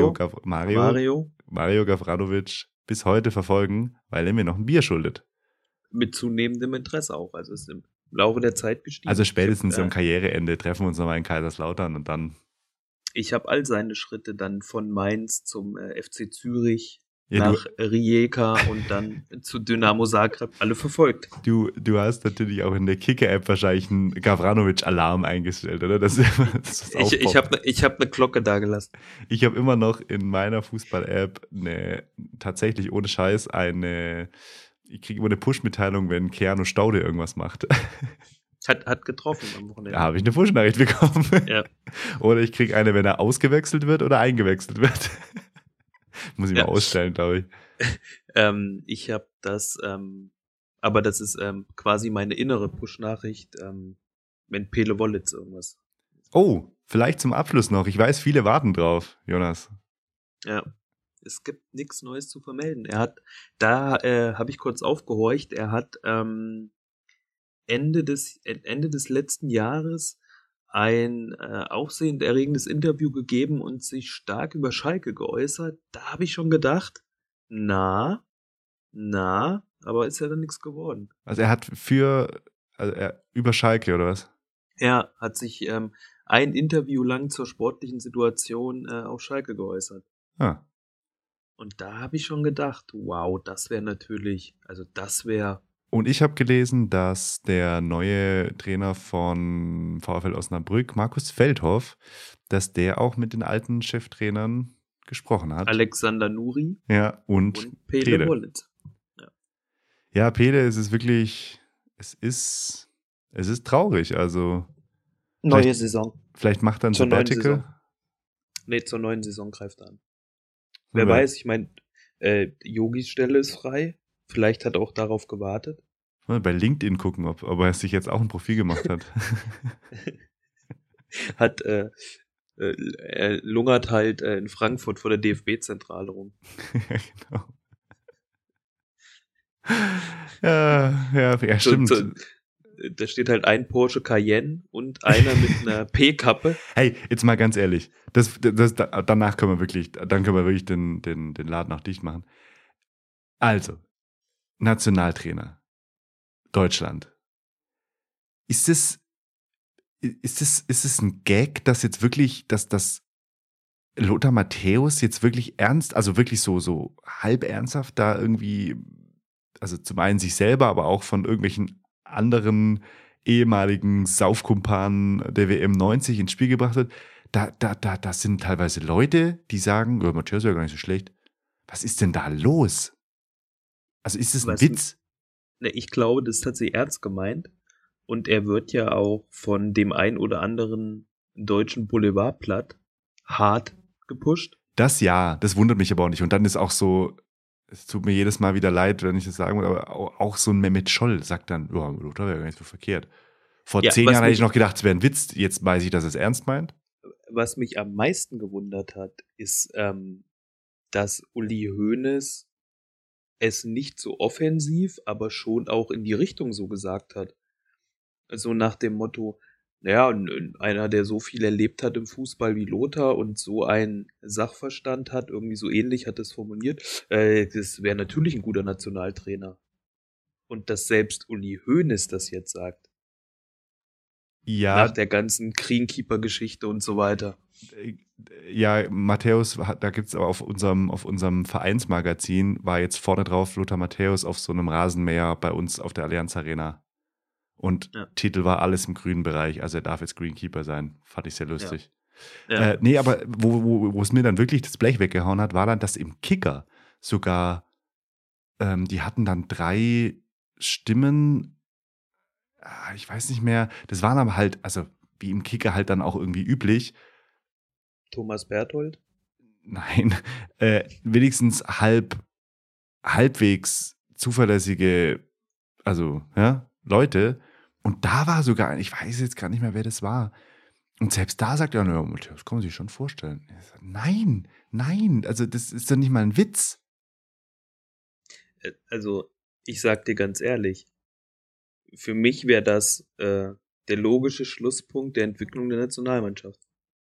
Gavranovic bis heute verfolgen, weil er mir noch ein Bier schuldet. Mit zunehmendem Interesse auch. Also ist im Laufe der Zeit gestiegen. Also spätestens am Karriereende treffen wir uns nochmal in Kaiserslautern und dann. Ich habe all seine Schritte dann von Mainz zum FC Zürich, nach Rijeka und dann zu Dynamo Zagreb alle verfolgt. Du hast natürlich auch in der Kicker-App wahrscheinlich einen Gavranovic-Alarm eingestellt, oder? Ich hab eine Glocke da gelassen. Ich habe immer noch in meiner Fußball-App tatsächlich ohne Scheiß ich kriege immer eine Push-Mitteilung, wenn Keanu Staude irgendwas macht. Hat getroffen am Wochenende. Da habe ich eine Push-Nachricht bekommen. Ja. Oder ich kriege eine, wenn er ausgewechselt wird oder eingewechselt wird. Muss ich mal ausstellen, glaube ich. Ich habe das, aber das ist quasi meine innere Push-Nachricht, wenn Pele Wollitz irgendwas. Oh, vielleicht zum Abschluss noch. Ich weiß, viele warten drauf, Jonas. Ja, es gibt nichts Neues zu vermelden. Habe ich kurz aufgehorcht, er hat Ende des letzten Jahres ein aufsehenerregendes Interview gegeben und sich stark über Schalke geäußert. Da habe ich schon gedacht, aber ist ja dann nichts geworden. Also er hat über Schalke, oder was? Er hat sich ein Interview lang zur sportlichen Situation auf Schalke geäußert. Ah. Und da habe ich schon gedacht, wow, das wäre Und ich habe gelesen, dass der neue Trainer von VfL Osnabrück, Markus Feldhoff, dass der auch mit den alten Cheftrainern gesprochen hat. Alexander Nuri und Pele Wollitz. Ja, Pele, es ist wirklich, es ist traurig. Also neue Saison. Vielleicht macht er ein Sabbatical. Nee, zur neuen Saison greift er an. Wer weiß, ich meine, Yogis Stelle ist frei. Vielleicht hat er auch darauf gewartet. Mal bei LinkedIn gucken, ob er sich jetzt auch ein Profil gemacht hat. Er lungert halt in Frankfurt vor der DFB-Zentrale rum. Ja, genau. Ja, stimmt. Da steht halt ein Porsche Cayenne und einer mit einer P-Kappe. Hey, jetzt mal ganz ehrlich, danach können wir wirklich, den Laden auch dicht machen. Also, Nationaltrainer Deutschland. Ist es ein Gag, dass jetzt wirklich, dass Lothar Matthäus jetzt wirklich ernst, also wirklich so halb ernsthaft da irgendwie, also zum einen sich selber, aber auch von irgendwelchen anderen ehemaligen Saufkumpanen der WM 90 ins Spiel gebracht wird? Da sind teilweise Leute, die sagen, Matthäus ist ja gar nicht so schlecht. Was ist denn da los? Also ist das ein Witz? Ich glaube, das ist tatsächlich ernst gemeint. Und er wird ja auch von dem ein oder anderen deutschen Boulevardblatt hart gepusht. Das wundert mich aber auch nicht. Und dann ist auch so, es tut mir jedes Mal wieder leid, wenn ich das sagen will, aber auch so ein Mehmet Scholl sagt dann, Lothar wäre gar nicht so verkehrt. Vor 10 Jahren hätte ich noch gedacht, es wäre ein Witz. Jetzt weiß ich, dass es ernst meint. Was mich am meisten gewundert hat, ist, dass Uli Hoeneß es nicht so offensiv, aber schon auch in die Richtung so gesagt hat. So nach dem Motto, naja, einer, der so viel erlebt hat im Fußball wie Lothar und so einen Sachverstand hat, irgendwie so ähnlich hat es formuliert, das wäre natürlich ein guter Nationaltrainer. Und dass selbst Uli Hoeneß das jetzt sagt. Ja. Nach der ganzen Greenkeeper-Geschichte und so weiter. Ja, Matthäus, da gibt es aber auf unserem Vereinsmagazin, war jetzt vorne drauf Lothar Matthäus auf so einem Rasenmäher bei uns auf der Allianz Arena. Und Titel war alles im grünen Bereich, also er darf jetzt Greenkeeper sein. Fand ich sehr lustig. Ja. Nee, aber wo es mir dann wirklich das Blech weggehauen hat, war dann, dass im Kicker sogar die hatten dann 3 Stimmen, ich weiß nicht mehr, das waren aber halt, also wie im Kicker halt dann auch irgendwie üblich, Thomas Berthold? nein, wenigstens halbwegs zuverlässige, also ja, Leute. Und da war sogar, ich weiß jetzt gar nicht mehr, wer das war. Und selbst da sagt er, ja, Matthäus, kann man sich schon vorstellen. Ich sag, nein, also das ist doch nicht mal ein Witz. Also, ich sag dir ganz ehrlich, für mich wäre das der logische Schlusspunkt der Entwicklung der Nationalmannschaft.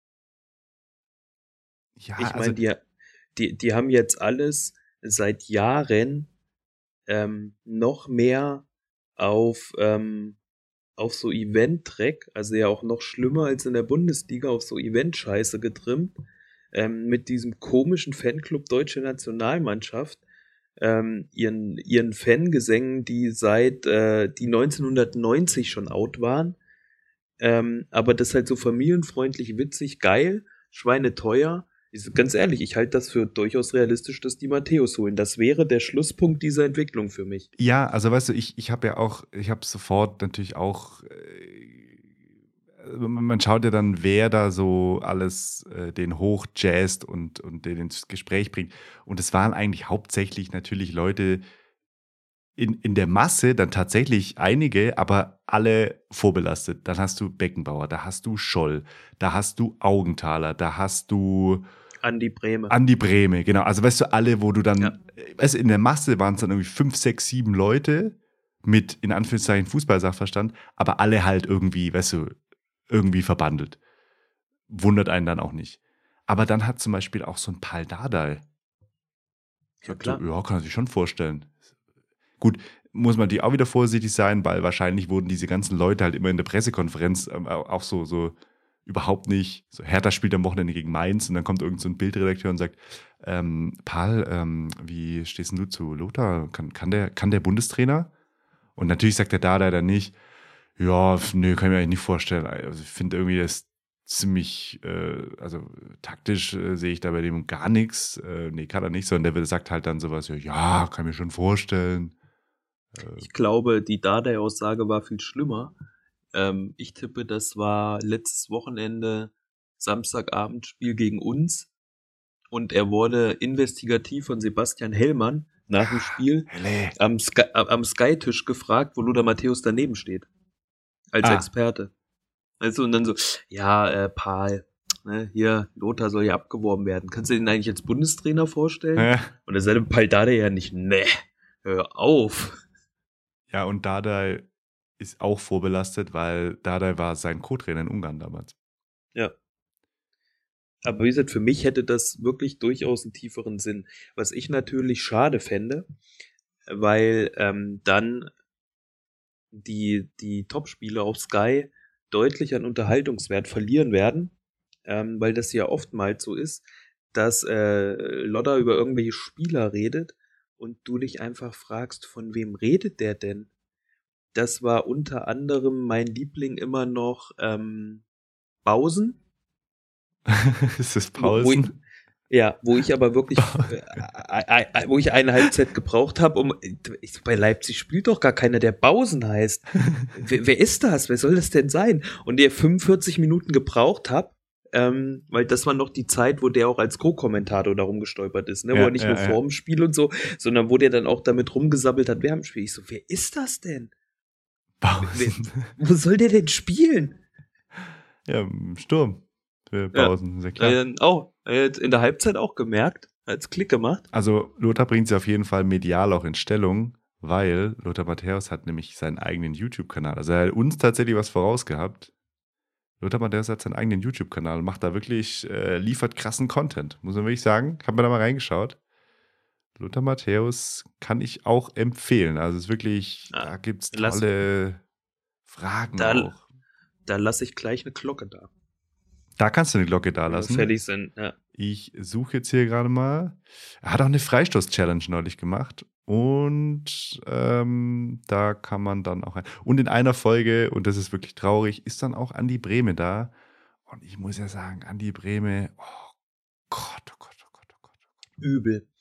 Ja, Ich also, meine, die haben jetzt alles seit Jahren noch mehr auf so Event-Track, also ja auch noch schlimmer als in der Bundesliga, auf so Event-Scheiße getrimmt, mit diesem komischen Fanclub Deutsche Nationalmannschaft, ihren Fangesängen, die die 1990 schon out waren, aber das halt so familienfreundlich, witzig, geil, schweineteuer. Ganz ehrlich, ich halte das für durchaus realistisch, dass die Matthäus holen. Das wäre der Schlusspunkt dieser Entwicklung für mich. ja, also weißt du, ich habe ja auch, ich habe sofort natürlich auch, man schaut ja dann, wer da so alles den hochjazzt und den ins Gespräch bringt. Und es waren eigentlich hauptsächlich natürlich Leute in der Masse, dann tatsächlich einige, aber alle vorbelastet. Dann hast du Beckenbauer, da hast du Scholl, da hast du Augenthaler, da hast du Andi Brehme. Andi Brehme, genau. Also weißt du, alle, wo du dann, Ja. weißt du, in der Masse waren es dann irgendwie 5, 6, 7 Leute mit, in Anführungszeichen, Fußballsachverstand, aber alle halt irgendwie, weißt du, irgendwie verbandelt. Wundert einen dann auch nicht. Aber dann hat zum Beispiel auch so ein Pal Dardai. Ja, klar. So, ja, kann man sich schon vorstellen. Gut, muss man die auch wieder vorsichtig sein, weil wahrscheinlich wurden diese ganzen Leute halt immer in der Pressekonferenz auch so überhaupt nicht, so Hertha spielt am Wochenende gegen Mainz und dann kommt irgend so ein Bildredakteur und sagt, Paul, wie stehst denn du zu Lothar? Kann der Bundestrainer? Und natürlich sagt der Dardai dann nicht, ja, nö, kann ich mir eigentlich nicht vorstellen. Also ich finde irgendwie das ziemlich, also taktisch sehe ich da bei dem gar nichts. Nee, kann er nicht, sondern der sagt halt dann sowas, ja, kann ich mir schon vorstellen. Ich glaube, die Dardai-Aussage war viel schlimmer. Ich tippe, das war letztes Wochenende Samstagabendspiel gegen uns und er wurde investigativ von Sebastian Hellmann nach dem Spiel am Sky-Tisch gefragt, wo Lothar Matthäus daneben steht. Als Experte. Also, und dann so, ja, Paul, ne, hier, Lothar soll ja abgeworben werden. Kannst du den eigentlich als Bundestrainer vorstellen? Und er sagte Pal Dardai ja nicht, ne, hör auf. Ja, und Dardai ist auch vorbelastet, weil Dardai war sein Co-Trainer in Ungarn damals. Ja. Aber wie gesagt, für mich hätte das wirklich durchaus einen tieferen Sinn. Was ich natürlich schade fände, weil dann die Top-Spiele auf Sky deutlich an Unterhaltungswert verlieren werden, weil das ja oftmals so ist, dass Lodder über irgendwelche Spieler redet und du dich einfach fragst, von wem redet der denn? Das war unter anderem mein Liebling immer noch Bausen. Ist das Pausen? Wo ich aber wirklich, wo ich eine Halbzeit gebraucht habe, bei Leipzig spielt doch gar keiner, der Bausen heißt. Wer ist das? Wer soll das denn sein? Und der 45 Minuten gebraucht habe, weil das war noch die Zeit, wo der auch als Co-Kommentator darum gestolpert ist, ne? Wo er nicht nur vorm Spiel und so, sondern wo der dann auch damit rumgesabbelt hat, während dem Spiel. Ich so, wer ist das denn? Bausen. Wo soll der denn spielen? Ja, im Sturm. Für Bausen, sehr klar. In der Halbzeit auch gemerkt, als Klick gemacht. Also Lothar bringt sie auf jeden Fall medial auch in Stellung, weil Lothar Matthäus hat nämlich seinen eigenen YouTube-Kanal. Also er hat uns tatsächlich was vorausgehabt. Lothar Matthäus hat seinen eigenen YouTube-Kanal und macht da wirklich, liefert krassen Content, muss man wirklich sagen. Hab mir da mal reingeschaut. Lothar Matthäus kann ich auch empfehlen. Also es ist wirklich, da gibt es tolle Fragen auch. Da lasse ich gleich eine Glocke da. Da kannst du eine Glocke da lassen. Fertig sind, ja. Ich suche jetzt hier gerade mal. Er hat auch eine Freistoß-Challenge neulich gemacht. Und da kann man dann auch. Und in einer Folge, und das ist wirklich traurig, ist dann auch Andi Brehme da. Und ich muss ja sagen, Andi Brehme, oh Gott. Übel.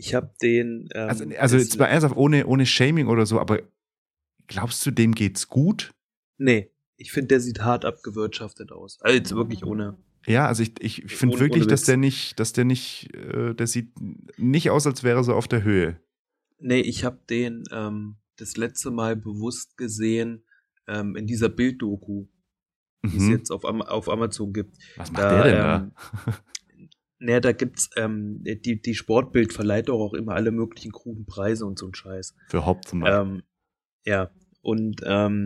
Ich habe den. Also jetzt mal ernsthaft, ohne Shaming oder so, aber glaubst du, dem geht's gut? Nee, ich finde, der sieht hart abgewirtschaftet aus. Also jetzt wirklich ohne. Ja, also ich finde wirklich, ohne der sieht nicht aus, als wäre er so auf der Höhe. Nee, ich habe den das letzte Mal bewusst gesehen in dieser Bild-Doku, die es jetzt auf Amazon gibt. Was macht der denn da? Naja, da gibt's die Sportbild verleiht doch auch immer alle möglichen kruden Preise und so ein Scheiß. Für Haupt zum Beispiel. Ja, und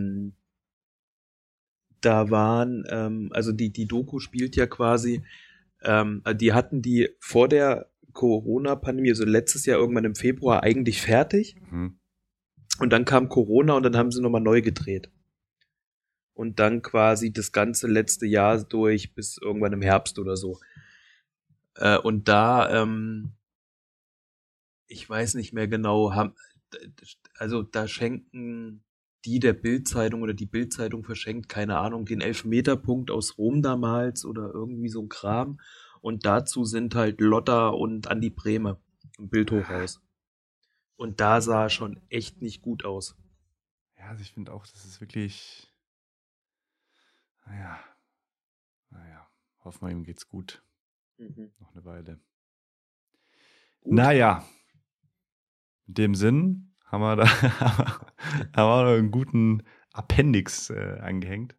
da waren, also die Doku spielt ja quasi, die hatten die vor der Corona-Pandemie, also letztes Jahr irgendwann im Februar eigentlich fertig. Und dann kam Corona und dann haben sie nochmal neu gedreht. Und dann quasi das ganze letzte Jahr durch bis irgendwann im Herbst oder so. Und da, ich weiß nicht mehr genau, also da schenken die der Bild-Zeitung oder die Bild-Zeitung verschenkt, keine Ahnung, den Elfmeterpunkt aus Rom damals oder irgendwie so ein Kram. Und dazu sind halt Lotta und Andi Brehme im Bildhochhaus. Und da sah er schon echt nicht gut aus. Ja, also ich finde auch, das ist wirklich, naja, hoffen wir, ihm geht's gut. Noch eine Weile. Gut. Naja, in dem Sinn haben wir noch einen guten Appendix angehängt.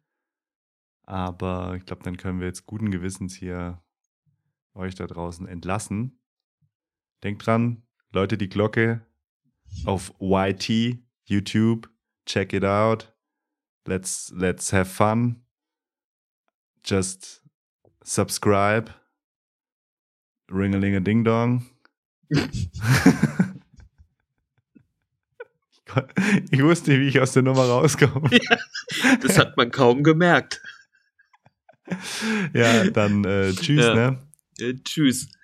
Aber ich glaube, dann können wir jetzt guten Gewissens hier euch da draußen entlassen. Denkt dran, Leute, die Glocke auf YT, YouTube, check it out. Let's have fun. Just subscribe. Ring-a-ling-a-ding-dong. Ich wusste nicht, wie ich aus der Nummer rauskomme. Ja, das hat man kaum gemerkt. Ja, dann tschüss, ja. Ne? Tschüss.